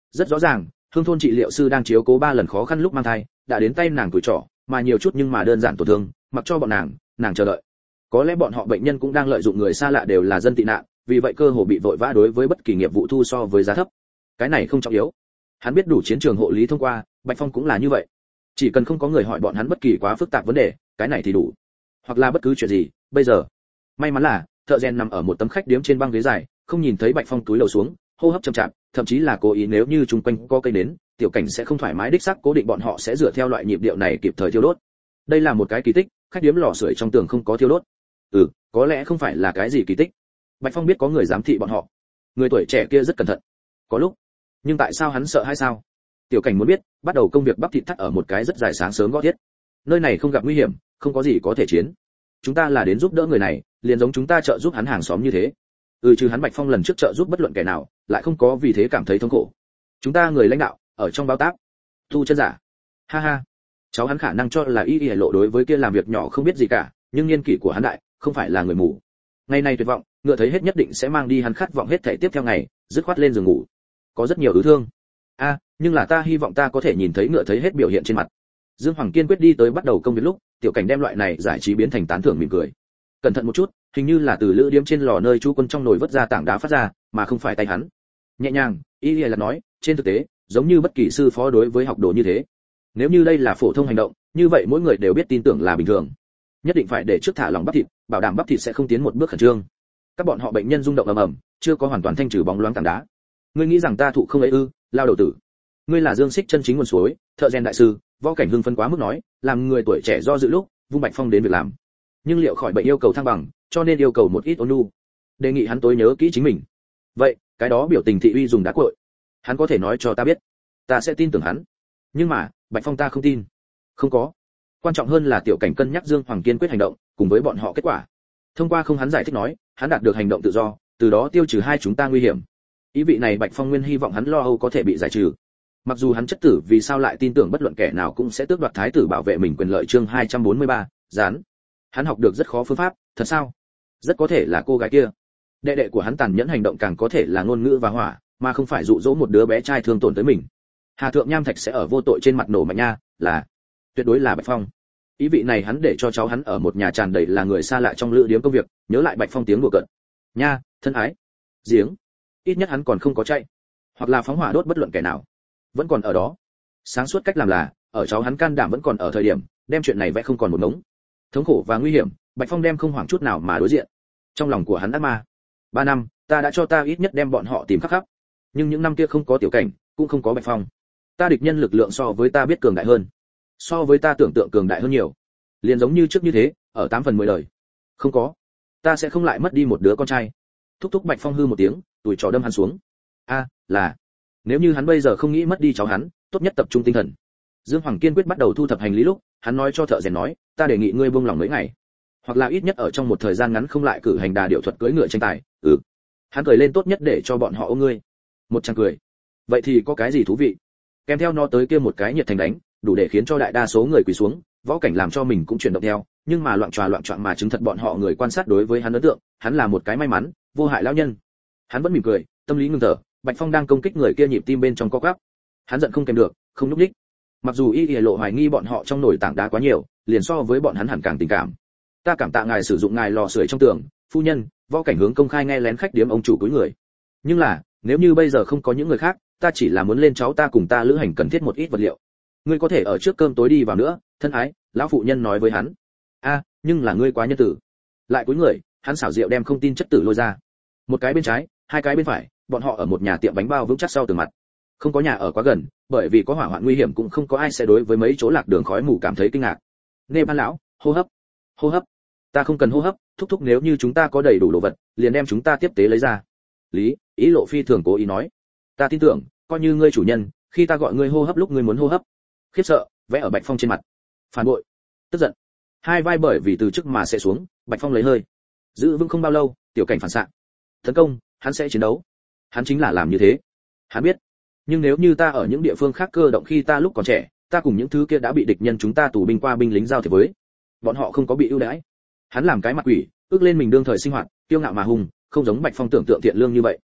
Rất rõ ràng, hương thôn trị liệu sư đang chiếu cố ba lần khó khăn lúc mang thai, đã đến tay nàng tuổi trọ, mà nhiều chút nhưng mà đơn giản tổn thương, mặc cho bọn nàng, nàng chờ đợi. Có lẽ bọn họ bệnh nhân cũng đang lợi dụng người xa lạ đều là dân tị nạn, vì vậy cơ hồ bị vội vã đối với bất kỳ nghiệp vụ thu so với giá thấp. Cái này không trọng yếu. Hắn biết đủ chiến trường hộ lý thông qua, Bạch Phong cũng là như vậy. Chỉ cần không có người hỏi bọn hắn bất kỳ quá phức tạp vấn đề, cái này thì đủ. Hoặc là bất cứ chuyện gì, bây giờ. May mắn là, thợ rèn nằm ở một tấm khách điếm trên băng ghế dài, không nhìn thấy Bạch Phong túi lầu xuống, hô hấp chậm chạp, thậm chí là cố ý nếu như chung quanh có cây nến, tiểu cảnh sẽ không thoải mái đích xác cố định bọn họ sẽ dựa theo loại nhịp điệu này kịp thời thiêu đốt. Đây là một cái kỳ tích, khách điếm lò sưởi trong tường không có thiêu đốt. Ừ, có lẽ không phải là cái gì kỳ tích. Bạch Phong biết có người giám thị bọn họ. Người tuổi trẻ kia rất cẩn thận. Có lúc, nhưng tại sao hắn sợ hay sao? Tiểu cảnh muốn biết, bắt đầu công việc bắp thịt thắt ở một cái rất dài sáng sớm gõ thiết. Nơi này không gặp nguy hiểm, không có gì có thể chiến. Chúng ta là đến giúp đỡ người này, liền giống chúng ta trợ giúp hắn hàng xóm như thế. Ừ, trừ hắn Bạch Phong lần trước trợ giúp bất luận kẻ nào, lại không có vì thế cảm thấy thống khổ. Chúng ta người lãnh đạo, ở trong báo táp. Thu chân giả. Ha ha. Cháu hắn khả năng cho là y y lộ đối với kia làm việc nhỏ không biết gì cả, nhưng niên kỷ của hắn đại, không phải là người mù. Ngày này tuyệt vọng, ngựa thấy hết nhất định sẽ mang đi hắn khát vọng hết thảy tiếp theo ngày, dứt khoát lên giường ngủ. Có rất nhiều ứ thương. A, à, nhưng là ta hy vọng ta có thể nhìn thấy ngựa thấy hết biểu hiện trên mặt. Dương Hoàng kiên quyết đi tới bắt đầu công việc lúc, tiểu cảnh đem loại này giải trí biến thành tán thưởng mỉm cười. Cẩn thận một chút, hình như là từ lữ điếm trên lò nơi chú quân trong nồi vớt ra tảng đá phát ra, mà không phải tay hắn. Nhẹ nhàng, y y là nói, trên thực tế, giống như bất kỳ sư phó đối với học đồ như thế. Nếu như đây là phổ thông hành động, như vậy mỗi người đều biết tin tưởng là bình thường. Nhất định phải để trước thả lỏng bắp thịt, bảo đảm bắp thịt sẽ không tiến một bước khẩn trương. Các bọn họ bệnh nhân rung động ầm ầm, chưa có hoàn toàn thanh trừ bóng loáng tảng đá. Ngươi nghĩ rằng ta thụ không ấy ư? Lao đầu tử. Ngươi là Dương Xích chân chính nguồn suối, thợ rèn đại sư, võ cảnh hưng phân quá mức nói, làm người tuổi trẻ do dự lúc, vung Bạch Phong đến việc làm. Nhưng liệu khỏi bệnh yêu cầu thăng bằng, cho nên yêu cầu một ít ôn nhu. Đề nghị hắn tối nhớ kỹ chính mình. Vậy, cái đó biểu tình thị uy dùng đá cội. Hắn có thể nói cho ta biết, ta sẽ tin tưởng hắn. Nhưng mà, Bạch Phong ta không tin. Không có. Quan trọng hơn là tiểu cảnh cân nhắc Dương Hoàng kiên quyết hành động, cùng với bọn họ kết quả. Thông qua không hắn giải thích nói, hắn đạt được hành động tự do, từ đó tiêu trừ hai chúng ta nguy hiểm. Ý vị này Bạch Phong nguyên hy vọng hắn lo âu có thể bị giải trừ. Mặc dù hắn chất tử vì sao lại tin tưởng bất luận kẻ nào cũng sẽ tước đoạt thái tử bảo vệ mình quyền lợi chương hai trăm bốn mươi ba, dán. Hắn học được rất khó phương pháp, thật sao? Rất có thể là cô gái kia. Đệ đệ của hắn tàn nhẫn hành động càng có thể là ngôn ngữ và hỏa, mà không phải dụ dỗ một đứa bé trai thương tổn tới mình. Hà thượng nham thạch sẽ ở vô tội trên mặt nổ mạnh nha, là tuyệt đối là Bạch Phong. Ý vị này hắn để cho cháu hắn ở một nhà tràn đầy là người xa lạ trong lữ điếm công việc, nhớ lại Bạch Phong tiếng đùa cợt. Nha, thân ái. Giếng. Ít nhất hắn còn không có chạy, hoặc là phóng hỏa đốt bất luận kẻ nào. Vẫn còn ở đó. Sáng suốt cách làm là, ở cháu hắn can đảm vẫn còn ở thời điểm, đem chuyện này vẽ không còn một ngống. Thống khổ và nguy hiểm, Bạch Phong đem không hoảng chút nào mà đối diện. Trong lòng của hắn ác ma. Ba năm, ta đã cho ta ít nhất đem bọn họ tìm khắp khắp. Nhưng những năm kia không có tiểu cảnh, cũng không có Bạch Phong. Ta địch nhân lực lượng so với ta biết cường đại hơn. So với ta tưởng tượng cường đại hơn nhiều. Liền giống như trước như thế, ở tám phần mười đời. Không có. Ta sẽ không lại mất đi một đứa con trai. Thúc thúc Bạch Phong hư một tiếng, tuổi trò đâm hắn xuống. A, là. Nếu như hắn bây giờ không nghĩ mất đi cháu hắn, tốt nhất tập trung tinh thần. Dương Hoàng kiên quyết bắt đầu thu thập hành lý lúc, hắn nói cho thợ rèn nói, ta đề nghị ngươi buông lòng mấy ngày, hoặc là ít nhất ở trong một thời gian ngắn không lại cử hành đà điệu thuật cưỡi ngựa tranh tài. Ừ. Hắn cười lên tốt nhất để cho bọn họ ôm ngươi. Một tràng cười. Vậy thì có cái gì thú vị? Kèm theo nó tới kia một cái nhiệt thành đánh, đủ để khiến cho đại đa số người quỳ xuống, võ cảnh làm cho mình cũng chuyển động theo, nhưng mà loạn tròa loạn choạng mà chứng thật bọn họ người quan sát đối với hắn ấn tượng, hắn là một cái may mắn, vô hại lão nhân. Hắn vẫn mỉm cười, tâm lý ngưng thở, Bạch Phong đang công kích người kia nhịp tim bên trong co quắp. Hắn giận không kèm được, không núp đích. Mặc dù y y lộ hoài nghi bọn họ trong nồi tảng đá quá nhiều, liền so với bọn hắn hẳn càng tình cảm. Ta cảm tạ ngài sử dụng ngài lò sưởi trong tường, phu nhân, võ cảnh hướng công khai nghe lén khách điếm ông chủ cúi người. Nhưng là, nếu như bây giờ không có những người khác, ta chỉ là muốn lên cháu ta cùng ta lữ hành cần thiết một ít vật liệu. Ngươi có thể ở trước cơm tối đi vào nữa, thân ái, lão phụ nhân nói với hắn. A, nhưng là ngươi quá nhân tử. Lại cúi người, hắn xảo diệu đem không tin chất tử lôi ra. Một cái bên trái, hai cái bên phải, bọn họ ở một nhà tiệm bánh bao vững chắc sau tường mặt. Không có nhà ở quá gần, bởi vì có hỏa hoạn nguy hiểm cũng không có ai sẽ đối với mấy chỗ lạc đường khói mù cảm thấy kinh ngạc. Nê Ban lão, hô hấp, hô hấp. Ta không cần hô hấp, thúc thúc nếu như chúng ta có đầy đủ đồ vật, liền đem chúng ta tiếp tế lấy ra. Lý, ý lộ phi thường cố ý nói. Ta tin tưởng, coi như ngươi chủ nhân, khi ta gọi ngươi hô hấp lúc ngươi muốn hô hấp. Khiếp sợ, vẽ ở Bạch Phong trên mặt. Phản bội, tức giận. Hai vai bởi vì từ trước mà sẽ xuống, Bạch Phong lấy hơi. Giữ vững không bao lâu, tiểu cảnh phản xạ. Tấn công, hắn sẽ chiến đấu. Hắn chính là làm như thế. Hắn biết. Nhưng nếu như ta ở những địa phương khác cơ động khi ta lúc còn trẻ, ta cùng những thứ kia đã bị địch nhân chúng ta tù binh qua binh lính giao thiệp với, bọn họ không có bị ưu đãi. Hắn làm cái mặt quỷ, ước lên mình đương thời sinh hoạt, kiêu ngạo mà hùng, không giống Bạch Phong tưởng tượng thiện lương như vậy.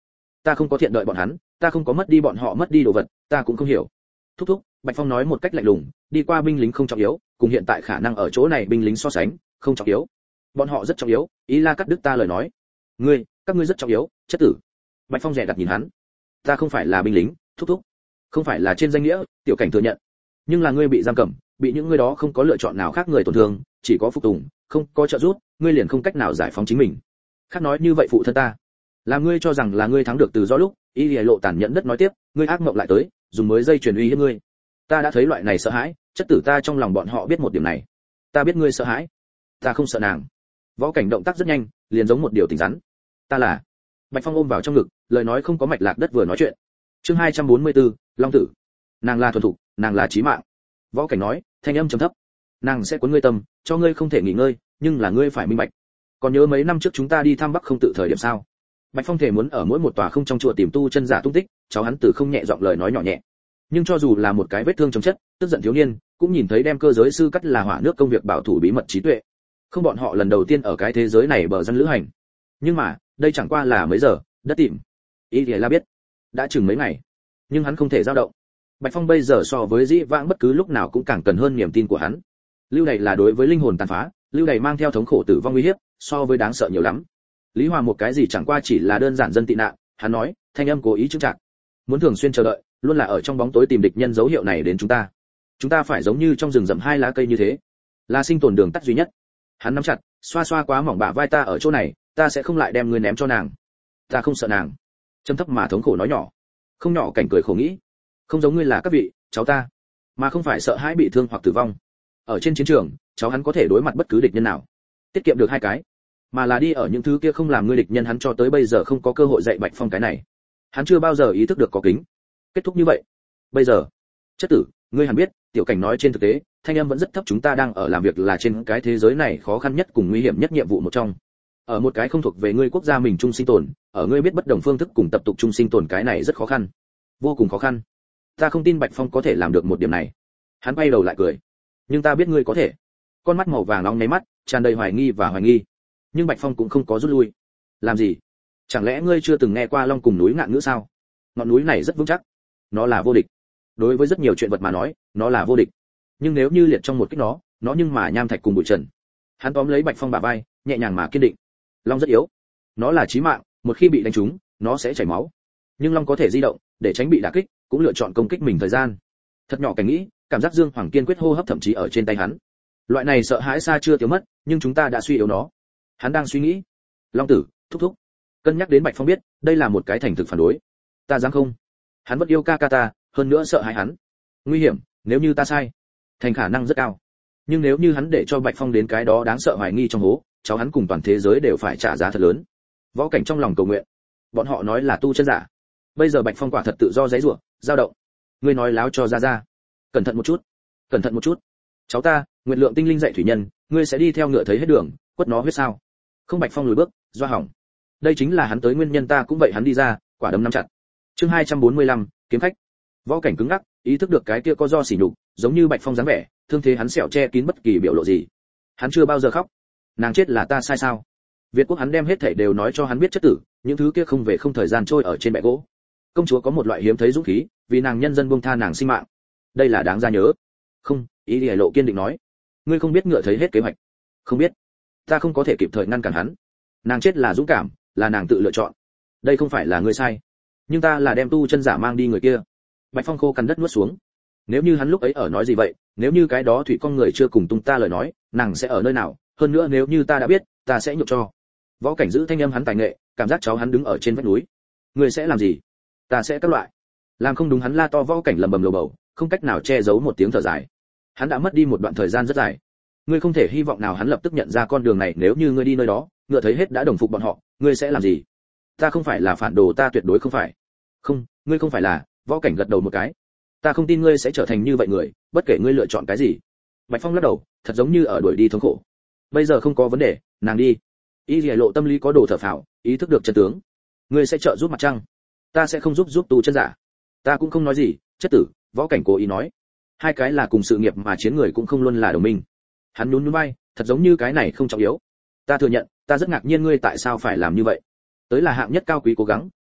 ta không có thiện đợi bọn hắn, ta không có mất đi bọn họ mất đi đồ vật, ta cũng không hiểu. Thúc thúc, Bạch Phong nói một cách lạnh lùng, đi qua binh lính không trọng yếu, cùng hiện tại khả năng ở chỗ này binh lính so sánh, không trọng yếu. Bọn họ rất trọng yếu, ý là cắt đứt ta lời nói. Ngươi, các ngươi rất trọng yếu, chất tử. Bạch Phong rẻ đặt nhìn hắn. Ta không phải là binh lính, thúc thúc. Không phải là trên danh nghĩa, tiểu cảnh thừa nhận. Nhưng là ngươi bị giam cầm, bị những người đó không có lựa chọn nào khác người tổn thương, chỉ có phục tùng, không có trợ giúp, ngươi liền không cách nào giải phóng chính mình. Khác nói như vậy phụ thân ta, là ngươi cho rằng là ngươi thắng được từ do lúc, y lìa lộ tàn nhẫn đất nói tiếp, ngươi ác mộng lại tới, dùng mới dây truyền uy hiếp ngươi. Ta đã thấy loại này sợ hãi, chất tử ta trong lòng bọn họ biết một điểm này. Ta biết ngươi sợ hãi, ta không sợ nàng. Võ Cảnh động tác rất nhanh, liền giống một điều tỉnh rắn. Ta là. Bạch Phong ôm vào trong ngực, lời nói không có mạch lạc đất vừa nói chuyện. Chương hai trăm bốn mươi tư, Long tử. Nàng là thuần thục, nàng là chí mạng. Võ Cảnh nói, thanh âm trầm thấp. Nàng sẽ cuốn ngươi tâm, cho ngươi không thể nghỉ ngơi, nhưng là ngươi phải minh bạch. Còn nhớ mấy năm trước chúng ta đi thăm Bắc không tự thời điểm sao? Bạch Phong thể muốn ở mỗi một tòa không trong chùa tìm tu chân giả tung tích, cháu hắn từ không nhẹ giọng lời nói nhỏ nhẹ. Nhưng cho dù là một cái vết thương trong chất, tức giận thiếu niên, cũng nhìn thấy đem cơ giới sư cắt là hỏa nước công việc bảo thủ bí mật trí tuệ. Không bọn họ lần đầu tiên ở cái thế giới này bờ dân lữ hành. Nhưng mà, đây chẳng qua là mấy giờ, đất tìm. Ý thì là biết, đã chừng mấy ngày, nhưng hắn không thể dao động. Bạch Phong bây giờ so với dĩ vãng bất cứ lúc nào cũng càng cần hơn niềm tin của hắn. Lưu này là đối với linh hồn tàn phá, lưu này mang theo thống khổ tử vong uy hiếp, so với đáng sợ nhiều lắm. Lý Hòa một cái gì chẳng qua chỉ là đơn giản dân tị nạn, hắn nói, thanh âm cố ý chứng trạng. Muốn thường xuyên chờ đợi, luôn là ở trong bóng tối tìm địch nhân dấu hiệu này đến chúng ta. Chúng ta phải giống như trong rừng rậm hai lá cây như thế, là sinh tồn đường tắt duy nhất. Hắn nắm chặt, xoa xoa quá mỏng bả vai ta ở chỗ này, ta sẽ không lại đem ngươi ném cho nàng. Ta không sợ nàng. Trầm thấp mà thống khổ nói nhỏ. Không nhỏ Cảnh cười khổ nghĩ, không giống ngươi là các vị, cháu ta, mà không phải sợ hãi bị thương hoặc tử vong. Ở trên chiến trường, cháu hắn có thể đối mặt bất cứ địch nhân nào, tiết kiệm được hai cái, mà là đi ở những thứ kia không làm ngươi địch nhân. Hắn cho tới bây giờ không có cơ hội dạy Bạch Phong cái này, hắn chưa bao giờ ý thức được có kính. Kết thúc như vậy. Bây giờ, chất tử, ngươi hẳn biết, tiểu Cảnh nói trên thực tế, thanh âm vẫn rất thấp. Chúng ta đang ở làm việc là trên cái thế giới này khó khăn nhất cùng nguy hiểm nhất nhiệm vụ một trong. Ở một cái không thuộc về ngươi quốc gia mình chung sinh tồn, ở ngươi biết bất đồng phương thức cùng tập tục chung sinh tồn, cái này rất khó khăn, vô cùng khó khăn. Ta không tin Bạch Phong có thể làm được một điểm này. Hắn bay đầu lại cười. Nhưng ta biết ngươi có thể. Con mắt màu vàng nóng nháy mắt, tràn đầy hoài nghi và hoài nghi. Nhưng Bạch Phong cũng không có rút lui. Làm gì? Chẳng lẽ ngươi chưa từng nghe qua Long cùng núi ngạn ngữ sao? Ngọn núi này rất vững chắc, nó là vô địch. Đối với rất nhiều chuyện vật mà nói, nó là vô địch. Nhưng nếu như liệt trong một kích nó, nó nhưng mà nham thạch cùng bụi trần. Hắn tóm lấy Bạch Phong bả vai, nhẹ nhàng mà kiên định. Long rất yếu, nó là chí mạng, một khi bị đánh trúng, nó sẽ chảy máu. Nhưng Long có thể di động, để tránh bị đả kích, cũng lựa chọn công kích mình thời gian. Thật nhỏ Cảnh nghĩ, cảm giác Dương Hoàng kiên quyết hô hấp thậm chí ở trên tay hắn. Loại này sợ hãi xa chưa tiêu mất, nhưng chúng ta đã suy yếu nó. Hắn đang suy nghĩ. Long tử, thúc thúc. Cân nhắc đến Bạch Phong biết, đây là một cái thành thực phản đối. Ta dám không? Hắn vẫn yêu ca ca ta, hơn nữa sợ hãi hắn. Nguy hiểm, nếu như ta sai, thành khả năng rất cao. Nhưng nếu như hắn để cho Bạch Phong đến cái đó đáng sợ hoài nghi trong hố, cháu hắn cùng toàn thế giới đều phải trả giá thật lớn. Võ Cảnh trong lòng cầu nguyện. Bọn họ nói là tu chân giả. Bây giờ Bạch Phong quả thật tự do giãy giụa, dao động. Ngươi nói láo cho ra ra. Cẩn thận một chút, cẩn thận một chút. Cháu ta, nguyện lượng tinh linh dạy thủy nhân, ngươi sẽ đi theo ngựa thấy hết đường, quất nó huyết sao? Không. Bạch Phong lùi bước, doa hỏng. Đây chính là hắn tới nguyên nhân. Ta cũng vậy. Hắn đi ra, quả đấm nắm chặt. Chương hai trăm bốn mươi lăm, kiếm khách. Võ Cảnh cứng ngắc, ý thức được cái kia có do sỉ nhục, giống như Bạch Phong dáng vẻ, thương thế hắn sẹo che kín bất kỳ biểu lộ gì. Hắn chưa bao giờ khóc. Nàng chết là ta sai sao? Việt quốc hắn đem hết thảy đều nói cho hắn biết chất tử, những thứ kia không về không thời gian trôi ở trên bệ gỗ. Công chúa có một loại hiếm thấy dũng khí, vì nàng nhân dân buông tha nàng sinh mạng. Đây là đáng ra nhớ. Không, Ý Lìa Lộ kiên định nói. Ngươi không biết ngựa thấy hết kế hoạch. Không biết. Ta không có thể kịp thời ngăn cản hắn. Nàng chết là dũng cảm, là nàng tự lựa chọn. Đây không phải là ngươi sai. Nhưng ta là đem tu chân giả mang đi người kia. Bạch Phong khô cắn đất nuốt xuống. Nếu như hắn lúc ấy ở nói gì vậy, nếu như cái đó thủy con người chưa cùng tung ta lời nói, nàng sẽ ở nơi nào? Hơn nữa nếu như ta đã biết, ta sẽ nhượng cho. Võ Cảnh giữ thanh âm hắn tài nghệ, cảm giác cháu hắn đứng ở trên vách núi. Ngươi sẽ làm gì? Ta sẽ các loại. Làm không đúng. Hắn la to. Võ Cảnh lầm bầm lầu bầu, không cách nào che giấu một tiếng thở dài. Hắn đã mất đi một đoạn thời gian rất dài. Ngươi không thể hy vọng nào hắn lập tức nhận ra con đường này. Nếu như ngươi đi nơi đó, ngựa thấy hết đã đồng phục bọn họ, ngươi sẽ làm gì? Ta không phải là phản đồ, ta tuyệt đối không phải. Không, ngươi không phải là. Võ Cảnh gật đầu một cái. Ta không tin ngươi sẽ trở thành như vậy người, bất kể ngươi lựa chọn cái gì. Bạch Phong lắc đầu, thật giống như ở đuổi đi thống khổ. Bây giờ không có vấn đề, nàng đi. Y Lìa Lộ tâm lý có đồ thở phào, ý thức được chân tướng. Ngươi sẽ trợ giúp mặt trăng, ta sẽ không giúp giúp tu chân giả. Ta cũng không nói gì, chất tử. Võ Cảnh cố ý nói. Hai cái là cùng sự nghiệp mà chiến người cũng không luôn là đồng minh. Hắn nhún nhún vai, thật giống như cái này không trọng yếu. Ta thừa nhận, ta rất ngạc nhiên ngươi tại sao phải làm như vậy. Tới là hạng nhất cao quý cố gắng,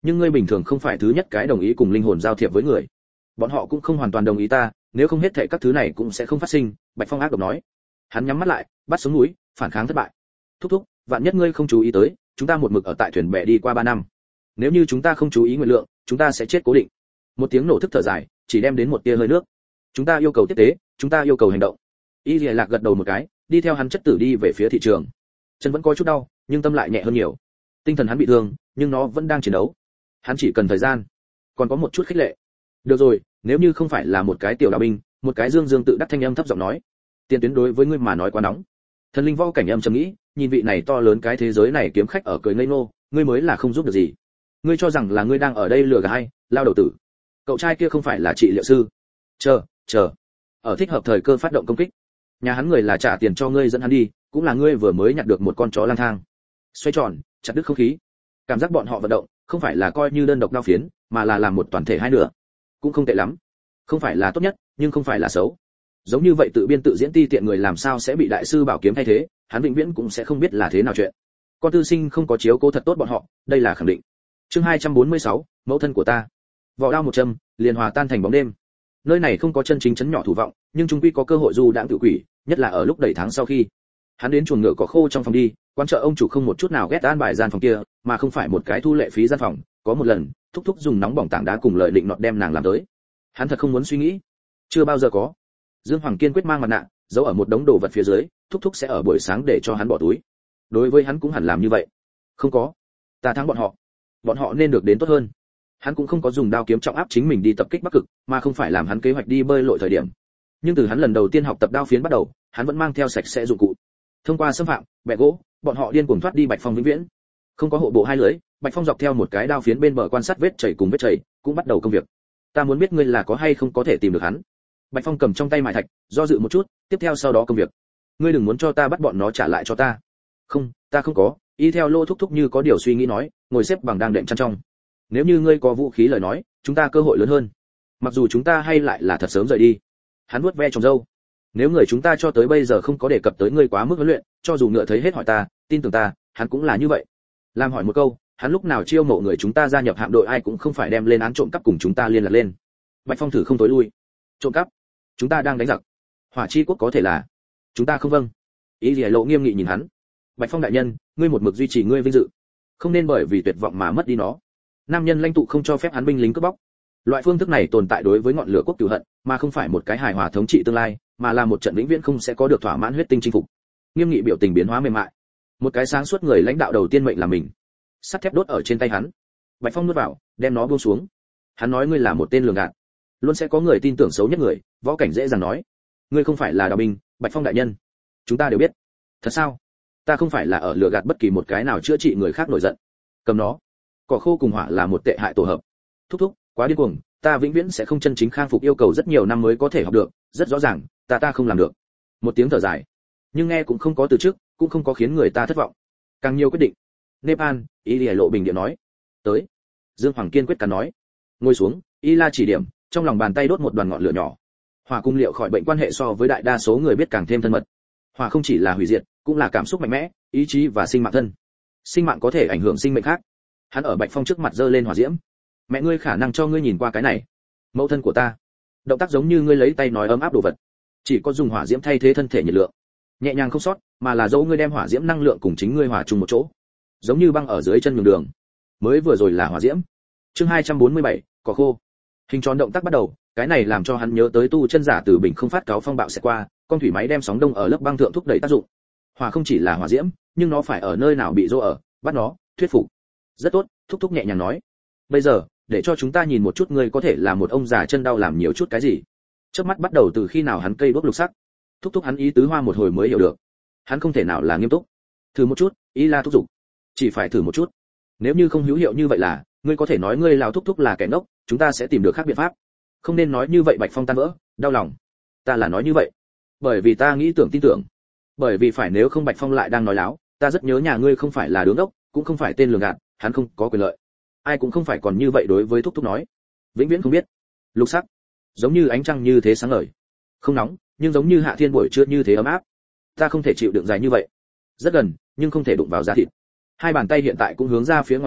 nhưng ngươi bình thường không phải thứ nhất cái đồng ý cùng linh hồn giao thiệp với người. Bọn họ cũng không hoàn toàn đồng ý ta, nếu không hết thảy các thứ này cũng sẽ không phát sinh, Bạch Phong ác độc nói. Hắn nhắm mắt lại, bắt sống núi, phản kháng thất bại. Thúc thúc, vạn nhất ngươi không chú ý tới, chúng ta một mực ở tại thuyền bè đi qua ba năm. Nếu như chúng ta không chú ý nguyên lượng, chúng ta sẽ chết cố định. Một tiếng nổ thức thở dài, chỉ đem đến một tia hơi nước. Chúng ta yêu cầu tiếp tế, chúng ta yêu cầu hành động. Y Lệ Lạc gật đầu một cái, đi theo hắn chất tử đi về phía thị trường. Chân vẫn có chút đau, nhưng tâm lại nhẹ hơn nhiều. Tinh thần hắn bị thương, nhưng nó vẫn đang chiến đấu. Hắn chỉ cần thời gian, còn có một chút khích lệ. Được rồi, nếu như không phải là một cái tiểu đạo binh, một cái dương dương tự đắc thanh âm thấp giọng nói, tiền tuyến đối với ngươi mà nói quá nóng. Thần linh võ cảnh âm trầm nghĩ, nhìn vị này to lớn cái thế giới này kiếm khách ở cười ngây ngô, ngươi mới là không giúp được gì. Ngươi cho rằng là ngươi đang ở đây lừa gạt hay, lao đầu tử. Cậu trai kia không phải là trị liệu sư. Chờ, chờ. Ở thích hợp thời cơ phát động công kích. Nhà hắn người là trả tiền cho ngươi dẫn hắn đi, cũng là ngươi vừa mới nhặt được một con chó lang thang. Xoay tròn, chặt đứt không khí. Cảm giác bọn họ vận động, không phải là coi như đơn độc đao phiến, mà là làm một toàn thể hai nửa. Cũng không tệ lắm. Không phải là tốt nhất, nhưng không phải là xấu. Giống như vậy tự biên tự diễn ti tiện người làm sao sẽ bị đại sư bảo kiếm thay thế, hắn vĩnh viễn cũng sẽ không biết là thế nào chuyện. Con tư sinh không có chiếu cố thật tốt bọn họ, đây là khẳng định. Chương hai trăm bốn mươi sáu, mẫu thân của ta. Vỏ đao một châm, liền hòa tan thành bóng đêm. Nơi này không có chân chính chấn nhỏ thủ vọng, nhưng trung quy có cơ hội du đãng tự quỷ, nhất là ở lúc đầy tháng sau khi. Hắn đến chuồng ngựa cỏ khô trong phòng đi, quan trợ ông chủ không một chút nào ghét an bài gian phòng kia, mà không phải một cái thu lệ phí gian phòng, có một lần, thúc thúc dùng nóng bỏng tảng đá cùng lợi định nọt đem nàng làm tới. Hắn thật không muốn suy nghĩ, chưa bao giờ có. Dương Hoàng kiên quyết mang mặt nạ, giấu ở một đống đồ vật phía dưới, thúc thúc sẽ ở buổi sáng để cho hắn bỏ túi. Đối với hắn cũng hẳn làm như vậy. Không có, ta thắng bọn họ, bọn họ nên được đến tốt hơn. Hắn cũng không có dùng đao kiếm trọng áp chính mình đi tập kích Bắc Cực, mà không phải làm hắn kế hoạch đi bơi lội thời điểm. Nhưng từ hắn lần đầu tiên học tập đao phiến bắt đầu, hắn vẫn mang theo sạch sẽ dụng cụ. Thông qua xâm phạm, bẻ gỗ, bọn họ điên cuồng thoát đi Bạch Phong vĩnh viễn. Không có hộ bộ hai lưới, Bạch Phong dọc theo một cái đao phiến bên bờ quan sát vết chảy cùng vết chảy, cũng bắt đầu công việc. Ta muốn biết ngươi là có hay không có thể tìm được hắn. Bạch Phong cầm trong tay mài thạch, do dự một chút, tiếp theo sau đó công việc. Ngươi đừng muốn cho ta bắt bọn nó trả lại cho ta. Không, ta không có. Y theo Lô thúc thúc như có điều suy nghĩ nói, ngồi xếp bằng đang đệm chăn trong. Nếu như ngươi có vũ khí lời nói, chúng ta cơ hội lớn hơn. Mặc dù chúng ta hay lại là thật sớm rời đi. Hắn vuốt ve trồng râu. Nếu người chúng ta cho tới bây giờ không có đề cập tới ngươi quá mức huấn luyện, cho dù ngựa thấy hết hỏi ta, tin tưởng ta, hắn cũng là như vậy. Làm hỏi một câu, hắn lúc nào chiêu mộ người chúng ta gia nhập hạm đội ai cũng không phải đem lên án trộm cắp cùng chúng ta liên lạc lên. Bạch Phong thử không tối lui. Trộm cắp? Chúng ta đang đánh giặc. Hỏa chi quốc có thể là. Chúng ta không vâng. Ý Liễu Lộ nghiêm nghị nhìn hắn. Bạch Phong đại nhân, ngươi một mực duy trì ngươi vinh dự, không nên bởi vì tuyệt vọng mà mất đi nó. Nam nhân lãnh tụ không cho phép hắn binh lính cướp bóc. Loại phương thức này tồn tại đối với ngọn lửa quốc cửu hận, mà không phải một cái hài hòa thống trị tương lai, mà là một trận vĩnh viễn không sẽ có được thỏa mãn huyết tinh chinh phục. Nghiêm nghị biểu tình biến hóa mềm mại. Một cái sáng suốt người lãnh đạo đầu tiên mệnh là mình. Sắt thép đốt ở trên tay hắn. Bạch Phong nuốt vào, đem nó buông xuống. Hắn nói ngươi là một tên lường gạt. Luôn sẽ có người tin tưởng xấu nhất người, võ cảnh dễ dàng nói. Ngươi không phải là đạo binh, Bạch Phong đại nhân. Chúng ta đều biết. Thật sao? Ta không phải là ở lừa gạt bất kỳ một cái nào chữa trị người khác nổi giận. Cầm nó. Cỏ khô cùng hỏa là một tệ hại tổ hợp. Thúc thúc, quá điên cuồng, ta vĩnh viễn sẽ không chân chính khang phục yêu cầu rất nhiều năm mới có thể học được, rất rõ ràng, ta ta không làm được. Một tiếng thở dài, nhưng nghe cũng không có từ trước, cũng không có khiến người ta thất vọng. Càng nhiều quyết định. Nepal, Y Lìa Lộ bình điện nói. Tới. Dương Hoàng kiên quyết cắn nói. Ngồi xuống, Y La chỉ điểm, trong lòng bàn tay đốt một đoàn ngọn lửa nhỏ. Hỏa cung liệu khỏi bệnh quan hệ so với đại đa số người biết càng thêm thân mật. Hỏa không chỉ là hủy diệt, cũng là cảm xúc mạnh mẽ, ý chí và sinh mạng thân. Sinh mạng có thể ảnh hưởng sinh mệnh khác. Hắn ở Bạch Phong trước mặt giơ lên hỏa diễm. Mẹ ngươi khả năng cho ngươi nhìn qua cái này. Mẫu thân của ta. Động tác giống như ngươi lấy tay nói ấm áp đồ vật. Chỉ có dùng hỏa diễm thay thế thân thể nhiệt lượng. Nhẹ nhàng không sót, mà là dẫu ngươi đem hỏa diễm năng lượng cùng chính ngươi hòa chung một chỗ. Giống như băng ở dưới chân đường đường. Mới vừa rồi là hỏa diễm. Chương hai trăm bốn mươi bảy, cỏ khô. Hình tròn động tác bắt đầu, cái này làm cho hắn nhớ tới tu chân giả từ bình không phát cáo phong bạo sẽ qua, con thủy máy đem sóng đông ở lớp băng thượng thúc đẩy tác dụng. Hỏa không chỉ là hỏa diễm, nhưng nó phải ở nơi nào bị dỗ ở, bắt nó, thuyết phục. Rất tốt, thúc thúc nhẹ nhàng nói. Bây giờ, để cho chúng ta nhìn một chút ngươi có thể là một ông già chân đau làm nhiều chút cái gì. Chớp mắt bắt đầu từ khi nào hắn cây đốt lục sắc. Thúc thúc hắn ý tứ hoa một hồi mới hiểu được. Hắn không thể nào là nghiêm túc. Thử một chút, Y La thúc giục. Chỉ phải thử một chút. Nếu như không hữu hiệu như vậy là, ngươi có thể nói ngươi lão thúc thúc là kẻ ngốc, chúng ta sẽ tìm được khác biện pháp. Không nên nói như vậy. Bạch Phong tan vỡ, đau lòng. Ta là nói như vậy, bởi vì ta nghĩ tưởng tin tưởng. Bởi vì phải nếu không Bạch Phong lại đang nói láo, ta rất nhớ nhà ngươi không phải là đứa ngốc, cũng không phải tên lường gạt, hắn không có quyền lợi. Ai cũng không phải còn như vậy đối với thúc thúc nói. Vĩnh viễn không biết. Lục sắc, giống như ánh trăng như thế sáng ngời. Không nóng, nhưng giống như hạ thiên buổi trưa như thế ấm áp. Ta không thể chịu đựng dài như vậy. Rất gần, nhưng không thể đụng vào da thịt. Hai bàn tay hiện tại cũng hướng ra phía ngoài chuyển,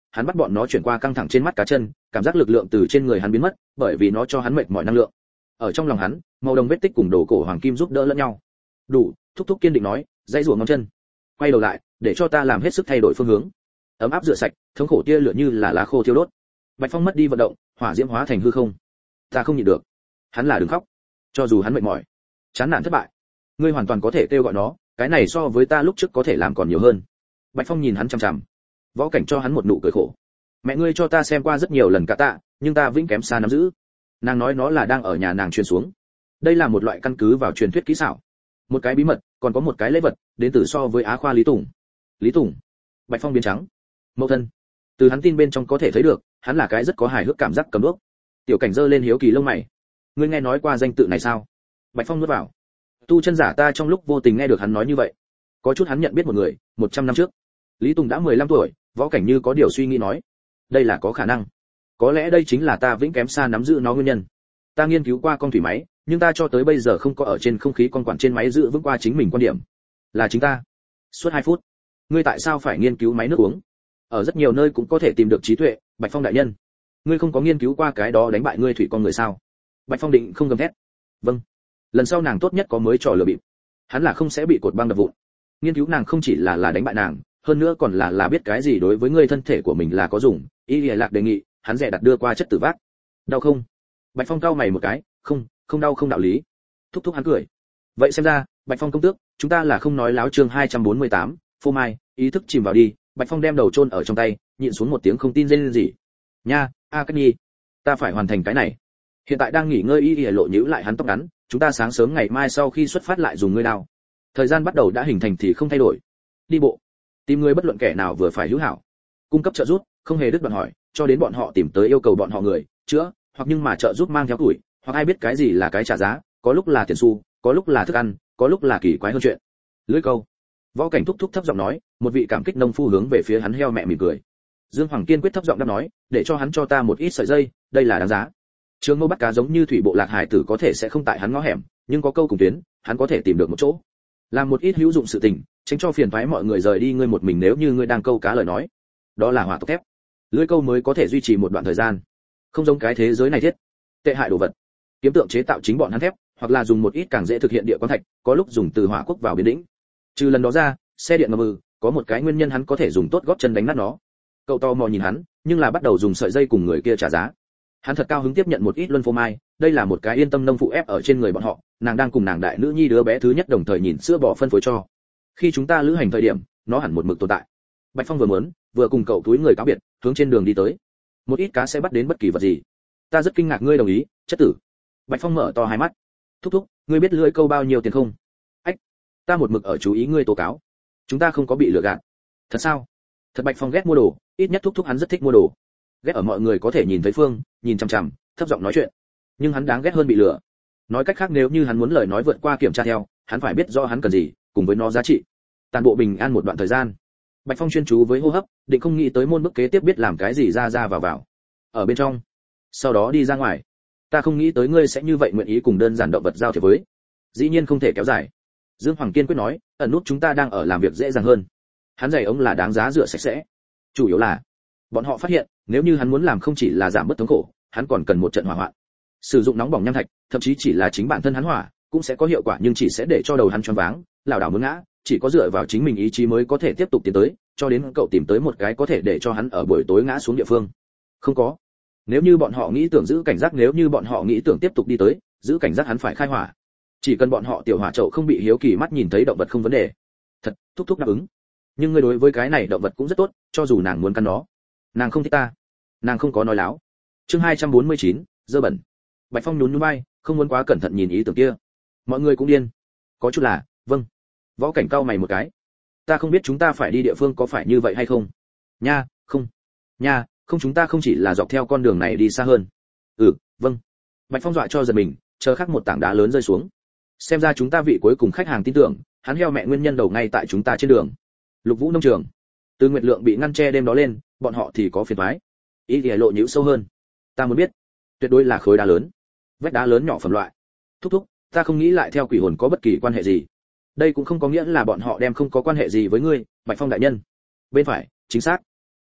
hắn bắt bọn nó chuyển qua căng thẳng trên mắt cá chân, cảm giác lực lượng từ trên người hắn biến mất, bởi vì nó cho hắn mệt mỏi năng lượng. Ở trong lòng hắn, màu đồng vết tích cùng đồ cổ hoàng kim giúp đỡ lẫn nhau. Đủ, thúc thúc kiên định nói, dãy rủa ngón chân. Quay đầu lại, để cho ta làm hết sức thay đổi phương hướng. Ấm áp rửa sạch, thống khổ tia lửa như là lá khô thiêu đốt. Bạch Phong mất đi vận động, hỏa diễm hóa thành hư không. Ta không nhịn được. Hắn là đừng khóc. Cho dù hắn mệt mỏi, chán nản thất bại, ngươi hoàn toàn có thể kêu gọi nó, cái này so với ta lúc trước có thể làm còn nhiều hơn. Bạch Phong nhìn hắn chằm chằm. Võ Cảnh cho hắn một nụ cười khổ. Mẹ ngươi cho ta xem qua rất nhiều lần cả tạ, nhưng ta vĩnh kém xa nắm giữ. Nàng nói nó là đang ở nhà nàng truyền xuống. Đây là một loại căn cứ vào truyền thuyết kỹ xảo. Một cái bí mật, còn có một cái lễ vật, đến từ so với Á Khoa Lý Tùng. Lý Tùng. Bạch Phong biến trắng. Mẫu thân. Từ hắn tin bên trong có thể thấy được, hắn là cái rất có hài hước cảm giác cầm đuốc. Tiểu Cảnh giơ lên hiếu kỳ lông mày. Ngươi nghe nói qua danh tự này sao? Bạch Phong nuốt vào. Tu chân giả ta trong lúc vô tình nghe được hắn nói như vậy. Có chút hắn nhận biết một người, một trăm năm trước. Lý Tùng đã mười lăm tuổi, Võ Cảnh như có điều suy nghĩ nói. Đây là có khả năng. Có lẽ đây chính là ta vĩnh kém xa nắm giữ nó nguyên nhân. Ta nghiên cứu qua con thủy máy, nhưng ta cho tới bây giờ không có ở trên không khí con quản trên máy giữ vững qua chính mình quan điểm. Là chính ta. Suốt hai phút. Ngươi tại sao phải nghiên cứu máy nước uống? Ở rất nhiều nơi cũng có thể tìm được trí tuệ, Bạch Phong đại nhân. Ngươi không có nghiên cứu qua cái đó đánh bại ngươi thủy con người sao? Bạch Phong định không gầm thét. Vâng. Lần sau nàng tốt nhất có mới trò lừa bịp. Hắn là không sẽ bị cột băng đập vụn. Nghiên cứu nàng không chỉ là là đánh bại nàng, hơn nữa còn là là biết cái gì đối với ngươi thân thể của mình là có dùng. Y Lìa Lạc đề nghị, hắn rẻ đặt đưa qua chất tử vác. Đau không? Bạch Phong cau mày một cái, không, không đau không đạo lý. Thúc thúc hắn cười. Vậy xem ra, Bạch Phong công tước, chúng ta là không nói láo. Chương hai trăm bốn mươi tám, phô mai, ý thức chìm vào đi. Bạch Phong đem đầu chôn ở trong tay, nhịn xuống một tiếng không tin rên gì. Nha, a Cách Nhi, ta phải hoàn thành cái này. Hiện tại đang nghỉ ngơi. Y Lìa Lộ nhíu lại hắn tóc ngắn, chúng ta sáng sớm ngày mai sau khi xuất phát lại dùng ngươi đao. Thời gian bắt đầu đã hình thành thì không thay đổi. Đi bộ, tìm người bất luận kẻ nào vừa phải hữu hảo, cung cấp trợ giúp, không hề đứt đoạn hỏi, cho đến bọn họ tìm tới yêu cầu bọn họ người chữa, hoặc nhưng mà trợ giúp mang theo tuổi, hoặc ai biết cái gì là cái trả giá, có lúc là tiền xu, có lúc là thức ăn, có lúc là kỳ quái hơn chuyện. Lưỡi câu. Võ Cảnh thúc thúc thấp giọng nói, một vị cảm kích nông phu hướng về phía hắn heo mẹ mỉm cười. Dương Hoàng kiên quyết thấp giọng đáp nói, để cho hắn cho ta một ít sợi dây, đây là đáng giá. Trường Mâu bắt cá giống như thủy bộ lạc hải tử có thể sẽ không tại hắn ngõ hẻm, nhưng có câu cùng tuyến, hắn có thể tìm được một chỗ. Làm một ít hữu dụng sự tình, tránh cho phiền toái mọi người rời đi ngươi một mình nếu như ngươi đang câu cá lời nói. Đó là hỏa tốc thép. Lưỡi câu mới có thể duy trì một đoạn thời gian. Không giống cái thế giới này thiết. Tệ hại đồ vật. Kiếm tượng chế tạo chính bọn hắn thép, hoặc là dùng một ít càng dễ thực hiện địa quan thạch, có lúc dùng từ hỏa quốc vào biến đỉnh. Trừ lần đó ra, xe điện ngầm ừ, có một cái nguyên nhân hắn có thể dùng tốt gót chân đánh nát nó. Cậu to mò nhìn hắn, nhưng là bắt đầu dùng sợi dây cùng người kia trả giá. Hắn thật cao hứng tiếp nhận một ít luân phô mai, đây là một cái yên tâm nông phụ ép ở trên người bọn họ, nàng đang cùng nàng đại nữ nhi đứa bé thứ nhất đồng thời nhìn sữa bò phân phối cho. Khi chúng ta lữ hành thời điểm, nó hẳn một mực tồn tại. Bạch Phong vừa muốn, vừa cùng cậu túi người cáo biệt, hướng trên đường đi tới. Một ít cá sẽ bắt đến bất kỳ vật gì. Ta rất kinh ngạc ngươi đồng ý, chất tử. Bạch Phong mở to hai mắt. Thúc thúc, ngươi biết lưỡi câu bao nhiêu tiền không? Ách, ta một mực ở chú ý ngươi tố cáo. Chúng ta không có bị lừa gạt. Thật sao? Thật. Bạch Phong ghét mua đồ, ít nhất thúc thúc hắn rất thích mua đồ. Ghét ở mọi người có thể nhìn thấy phương, nhìn chằm chằm, thấp giọng nói chuyện. Nhưng hắn đáng ghét hơn bị lừa. Nói cách khác nếu như hắn muốn lời nói vượt qua kiểm tra theo, hắn phải biết rõ hắn cần gì, cùng với nó giá trị. Toàn bộ bình an một đoạn thời gian. Bạch Phong chuyên chú với hô hấp, định không nghĩ tới môn bước kế tiếp biết làm cái gì ra ra vào vào. Ở bên trong, sau đó đi ra ngoài. Ta không nghĩ tới ngươi sẽ như vậy nguyện ý cùng đơn giản động vật giao thiệp với. Dĩ nhiên không thể kéo dài. Dương Hoàng kiên quyết nói, ẩn nút chúng ta đang ở làm việc dễ dàng hơn. Hắn giày ống là đáng giá rửa sạch sẽ. Chủ yếu là, bọn họ phát hiện, nếu như hắn muốn làm không chỉ là giảm bớt thống khổ, hắn còn cần một trận hỏa hoạn. Sử dụng nóng bỏng nham thạch, thậm chí chỉ là chính bản thân hắn hỏa, cũng sẽ có hiệu quả nhưng chỉ sẽ để cho đầu hắn choáng váng, lảo đảo muốn ngã, chỉ có dựa vào chính mình ý chí mới có thể tiếp tục tiến tới, cho đến cậu tìm tới một cái có thể để cho hắn ở buổi tối ngã xuống địa phương. Không có. Nếu như bọn họ nghĩ tưởng giữ cảnh giác, nếu như bọn họ nghĩ tưởng tiếp tục đi tới, giữ cảnh giác hắn phải khai hỏa. Chỉ cần bọn họ tiểu hỏa chậu không bị hiếu kỳ mắt nhìn thấy động vật không vấn đề. Thật, thúc thúc đáp ứng. Nhưng ngươi đối với cái này động vật cũng rất tốt, cho dù nàng muốn cắn nó. Nàng không thích ta. Nàng không có nói láo. Chương hai trăm bốn mươi chín, dơ bẩn. Bạch Phong nhún nhún vai, không muốn quá cẩn thận nhìn ý tưởng kia. Mọi người cũng điên. Có chút là, vâng. Võ Cảnh cau mày một cái. Ta không biết chúng ta phải đi địa phương có phải như vậy hay không. Nha, không. Nha, không chúng ta không chỉ là dọc theo con đường này đi xa hơn. Ừ, vâng. Bạch Phong dọa cho giật mình, chờ khắc một tảng đá lớn rơi xuống. Xem ra chúng ta vị cuối cùng khách hàng tin tưởng, hắn heo mẹ nguyên nhân đầu ngay tại chúng ta trên đường. Lục Vũ nông trường. Từ Nguyệt Lượng bị ngăn che đêm đó lên, bọn họ thì có phiền toái. Ý Lìa Lộ nhíu sâu hơn. Ta muốn biết, tuyệt đối là khối đá lớn. Vách đá lớn nhỏ phẩm loại. Thúc thúc, ta không nghĩ lại theo quỷ hồn có bất kỳ quan hệ gì. Đây cũng không có nghĩa là bọn họ đem không có quan hệ gì với ngươi, Bạch Phong đại nhân. Bên phải, chính xác.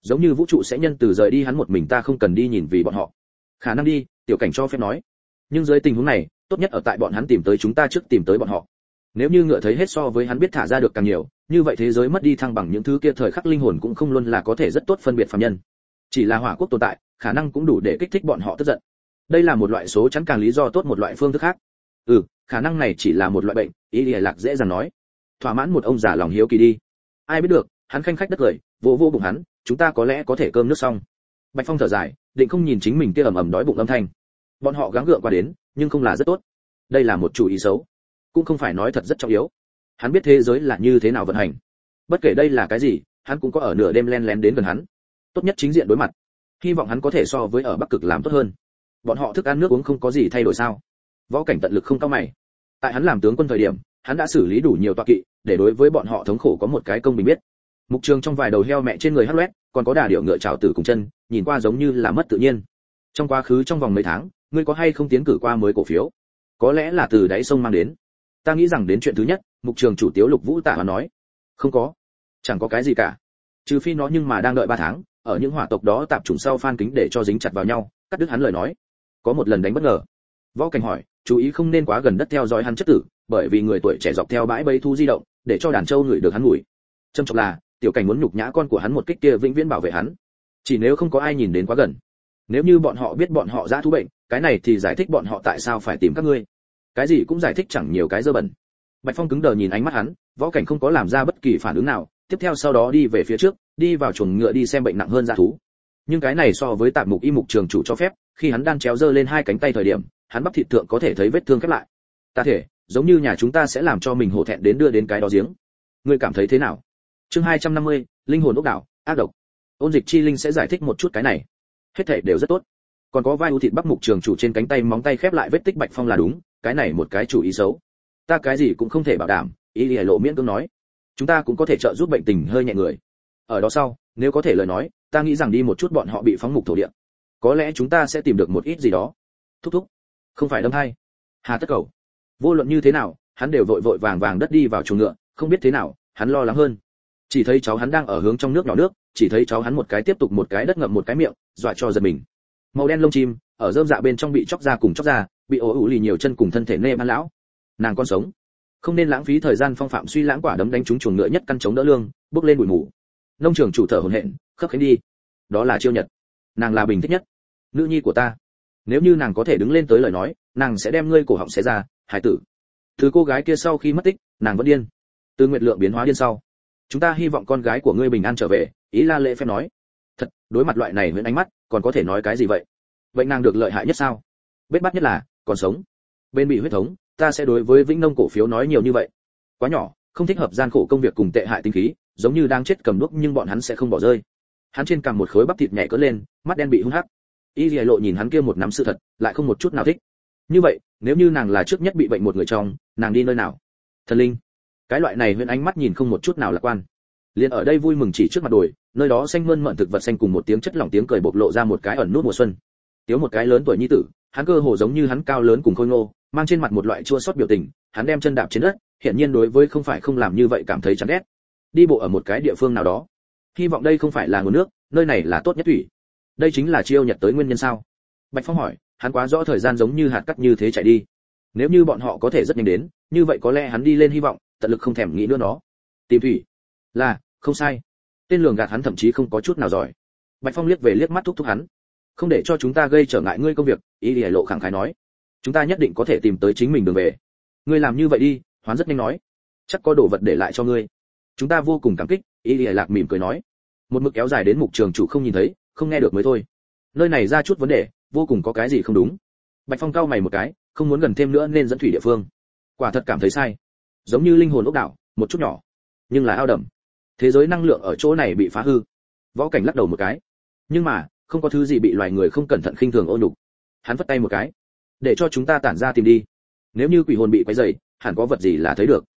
giống như vũ trụ sẽ nhân từ rời đi hắn một mình, ta không cần đi nhìn vì bọn họ. Khả năng đi, tiểu cảnh cho phép nói. Nhưng dưới tình huống này, tốt nhất ở tại bọn hắn tìm tới chúng ta trước tìm tới bọn họ. Nếu như ngựa thấy hết so với hắn biết thả ra được càng nhiều, như vậy thế giới mất đi thăng bằng những thứ kia thời khắc linh hồn cũng không luôn là có thể rất tốt phân biệt phàm nhân. Chỉ là hỏa quốc tồn tại, khả năng cũng đủ để kích thích bọn họ tức giận. Đây là một loại số chắn càng lý do tốt một loại phương thức khác. Ừ, khả năng này chỉ là một loại bệnh, ý Lìa Lạc dễ dàng nói. Thỏa mãn một ông già lòng hiếu kỳ đi. Ai biết được, hắn khanh khách đất cười, vỗ vỗ bụng hắn, chúng ta có lẽ có thể cơm nước xong. Bạch Phong thở dài, định không nhìn chính mình kia ầm ầm đói bụng âm thanh. Bọn họ gắng gượng qua đến, nhưng không là rất tốt. Đây là một chủ ý xấu, cũng không phải nói thật rất trọng yếu. Hắn biết thế giới là như thế nào vận hành. Bất kể đây là cái gì, hắn cũng có ở nửa đêm len lén đến gần hắn. Tốt nhất chính diện đối mặt. Hy vọng hắn có thể so với ở Bắc Cực làm tốt hơn. Bọn họ thức ăn nước uống không có gì thay đổi sao? Võ Cảnh tận lực không cao mày. Tại hắn làm tướng quân thời điểm, hắn đã xử lý đủ nhiều tọa kỵ, để đối với bọn họ thống khổ có một cái công bình biết. Mục Trường trong vài đầu heo mẹ trên người hắc loét, còn có đà điểu ngựa trảo tử cùng chân, nhìn qua giống như là mất tự nhiên. Trong quá khứ trong vòng mấy tháng, ngươi có hay không tiến cử qua mới cổ phiếu? Có lẽ là từ đáy sông mang đến. Ta nghĩ rằng đến chuyện thứ nhất, Mục Trường chủ Tiếu Lục Vũ tạ mà nói, không có, chẳng có cái gì cả. Trừ phi nó nhưng mà đang đợi ba tháng, ở những hỏa tộc đó tạp chủng sau phan kính để cho dính chặt vào nhau, cắt đứt hắn lời nói. Có một lần đánh bất ngờ. Võ Cảnh hỏi, chú ý không nên quá gần đất theo dõi hắn chất tử, bởi vì người tuổi trẻ dọc theo bãi bẫy thu di động, để cho đàn trâu ngửi được hắn mùi. Trâm trọng là, tiểu cảnh muốn nhục nhã con của hắn một kích kia vĩnh viễn bảo vệ hắn. Chỉ nếu không có ai nhìn đến quá gần. Nếu như bọn họ biết bọn họ dã thú bệnh, cái này thì giải thích bọn họ tại sao phải tìm các ngươi. Cái gì cũng giải thích chẳng nhiều cái dơ bẩn. Bạch Phong cứng đờ nhìn ánh mắt hắn, Võ Cảnh không có làm ra bất kỳ phản ứng nào, tiếp theo sau đó đi về phía trước, đi vào chuồng ngựa đi xem bệnh nặng hơn dã thú. Nhưng cái này so với tạp mục y mục trường chủ cho phép, khi hắn đang chéo giơ lên hai cánh tay thời điểm, hắn bắp thịt thượng có thể thấy vết thương khép lại. Ta thể, giống như nhà chúng ta sẽ làm cho mình hổ thẹn đến đưa đến cái đó giếng. Ngươi cảm thấy thế nào? Chương hai trăm năm mươi, linh hồn ốc đảo, ác độc. Ôn Dịch Chi Linh sẽ giải thích một chút cái này. Hết thảy đều rất tốt. Còn có vai u thịt bắp mục trường chủ trên cánh tay móng tay khép lại vết tích Bạch Phong là đúng, cái này một cái chủ ý xấu. Ta cái gì cũng không thể bảo đảm, ý Lìa Lộ miễn cưỡng nói. Chúng ta cũng có thể trợ giúp bệnh tình hơi nhẹ người. Ở đó sau, nếu có thể lời nói, ta nghĩ rằng đi một chút bọn họ bị phóng mục thổ địa. Có lẽ chúng ta sẽ tìm được một ít gì đó. Thúc thúc, không phải đâm hay. Hà Tất Cầu. Vô luận như thế nào, hắn đều vội vội vàng vàng đất đi vào chuồng ngựa, không biết thế nào, hắn lo lắng hơn. Chỉ thấy cháu hắn đang ở hướng trong nước nhỏ nước, chỉ thấy cháu hắn một cái tiếp tục một cái đất ngậm một cái miệng, dọa cho giật mình. Màu đen lông chim, ở rơm dạ bên trong bị chóc ra cùng chóc ra, bị ổ ủ lì nhiều chân cùng thân thể nê ban lão. Nàng con sống, không nên lãng phí thời gian phong phạm suy lãng quả đấm đánh trúng chuồng ngựa nhất căn chống đỡ lương, bước lên bụi mù. Nông trường chủ thở hổn hển, khấp khánh đi. Đó là Chiêu Nhật, nàng là bình thích nhất, nữ nhi của ta. Nếu như nàng có thể đứng lên tới lời nói, nàng sẽ đem ngươi cổ họng xé ra, hải tử. Từ cô gái kia sau khi mất tích, nàng vẫn điên. Từ Nguyệt Lượng biến hóa điên sau, chúng ta hy vọng con gái của ngươi bình an trở về, ý La Lệ phép nói. Thật, đối mặt loại này với ánh mắt, còn có thể nói cái gì vậy? Vậy nàng được lợi hại nhất sao? Bết bát nhất là còn sống. Bên bị huyết thống, ta sẽ đối với Vĩnh Nông cổ phiếu nói nhiều như vậy. Quá nhỏ, không thích hợp gian khổ công việc cùng tệ hại tinh khí, giống như đang chết cầm đuốc nhưng bọn hắn sẽ không bỏ rơi. Hắn trên cằm một khối bắp thịt nhảy cỡ lên, mắt đen bị hung hắc. Y Lìa Lộ nhìn hắn kia một nắm sự thật, lại không một chút nào thích. Như vậy, nếu như nàng là trước nhất bị bệnh một người trong, nàng đi nơi nào? Thần linh. Cái loại này huyễn ánh mắt nhìn không một chút nào lạc quan. Liên ở đây vui mừng chỉ trước mặt đồi, nơi đó xanh mơn mởn thực vật xanh cùng một tiếng chất lỏng tiếng cười bộc lộ ra một cái ẩn nút mùa xuân. Tiếu một cái lớn tuổi nhi tử, hắn cơ hồ giống như hắn cao lớn cùng khôi ngô, mang trên mặt một loại chua xót biểu tình, hắn đem chân đạp trên đất, hiển nhiên đối với không phải không làm như vậy cảm thấy chán ghét. Đi bộ ở một cái địa phương nào đó, hy vọng đây không phải là nguồn nước, nơi này là tốt nhất thủy. Đây chính là Chiêu Nhật tới nguyên nhân sao? Bạch Phong hỏi, hắn quá rõ thời gian giống như hạt cát như thế chạy đi. Nếu như bọn họ có thể rất nhanh đến, như vậy có lẽ hắn đi lên hy vọng, tận lực không thèm nghĩ nữa nó. Tìm thủy, là không sai. Tên lường gạt hắn thậm chí không có chút nào giỏi. Bạch Phong liếc về liếc mắt thúc thúc hắn. Không để cho chúng ta gây trở ngại ngươi công việc, Ý Lìa Lộ khẳng khái nói. Chúng ta nhất định có thể tìm tới chính mình đường về. Ngươi làm như vậy đi, Hoán rất nhanh nói. Chắc có đồ vật để lại cho ngươi. Chúng ta vô cùng cảm kích, Ý Lìa Lạc mỉm cười nói. Một mực kéo dài đến mục trường chủ không nhìn thấy, không nghe được mới thôi. Nơi này ra chút vấn đề, vô cùng có cái gì không đúng. Bạch Phong cau mày một cái, không muốn gần thêm nữa nên dẫn thủy địa phương. Quả thật cảm thấy sai. Giống như linh hồn ốc đảo, một chút nhỏ, nhưng là ao đầm. Thế giới năng lượng ở chỗ này bị phá hư. Võ Cảnh lắc đầu một cái. Nhưng mà, không có thứ gì bị loài người không cẩn thận khinh thường ô nhục. Hắn vất tay một cái, để cho chúng ta tản ra tìm đi. Nếu như quỷ hồn bị quấy rầy, hẳn có vật gì là thấy được.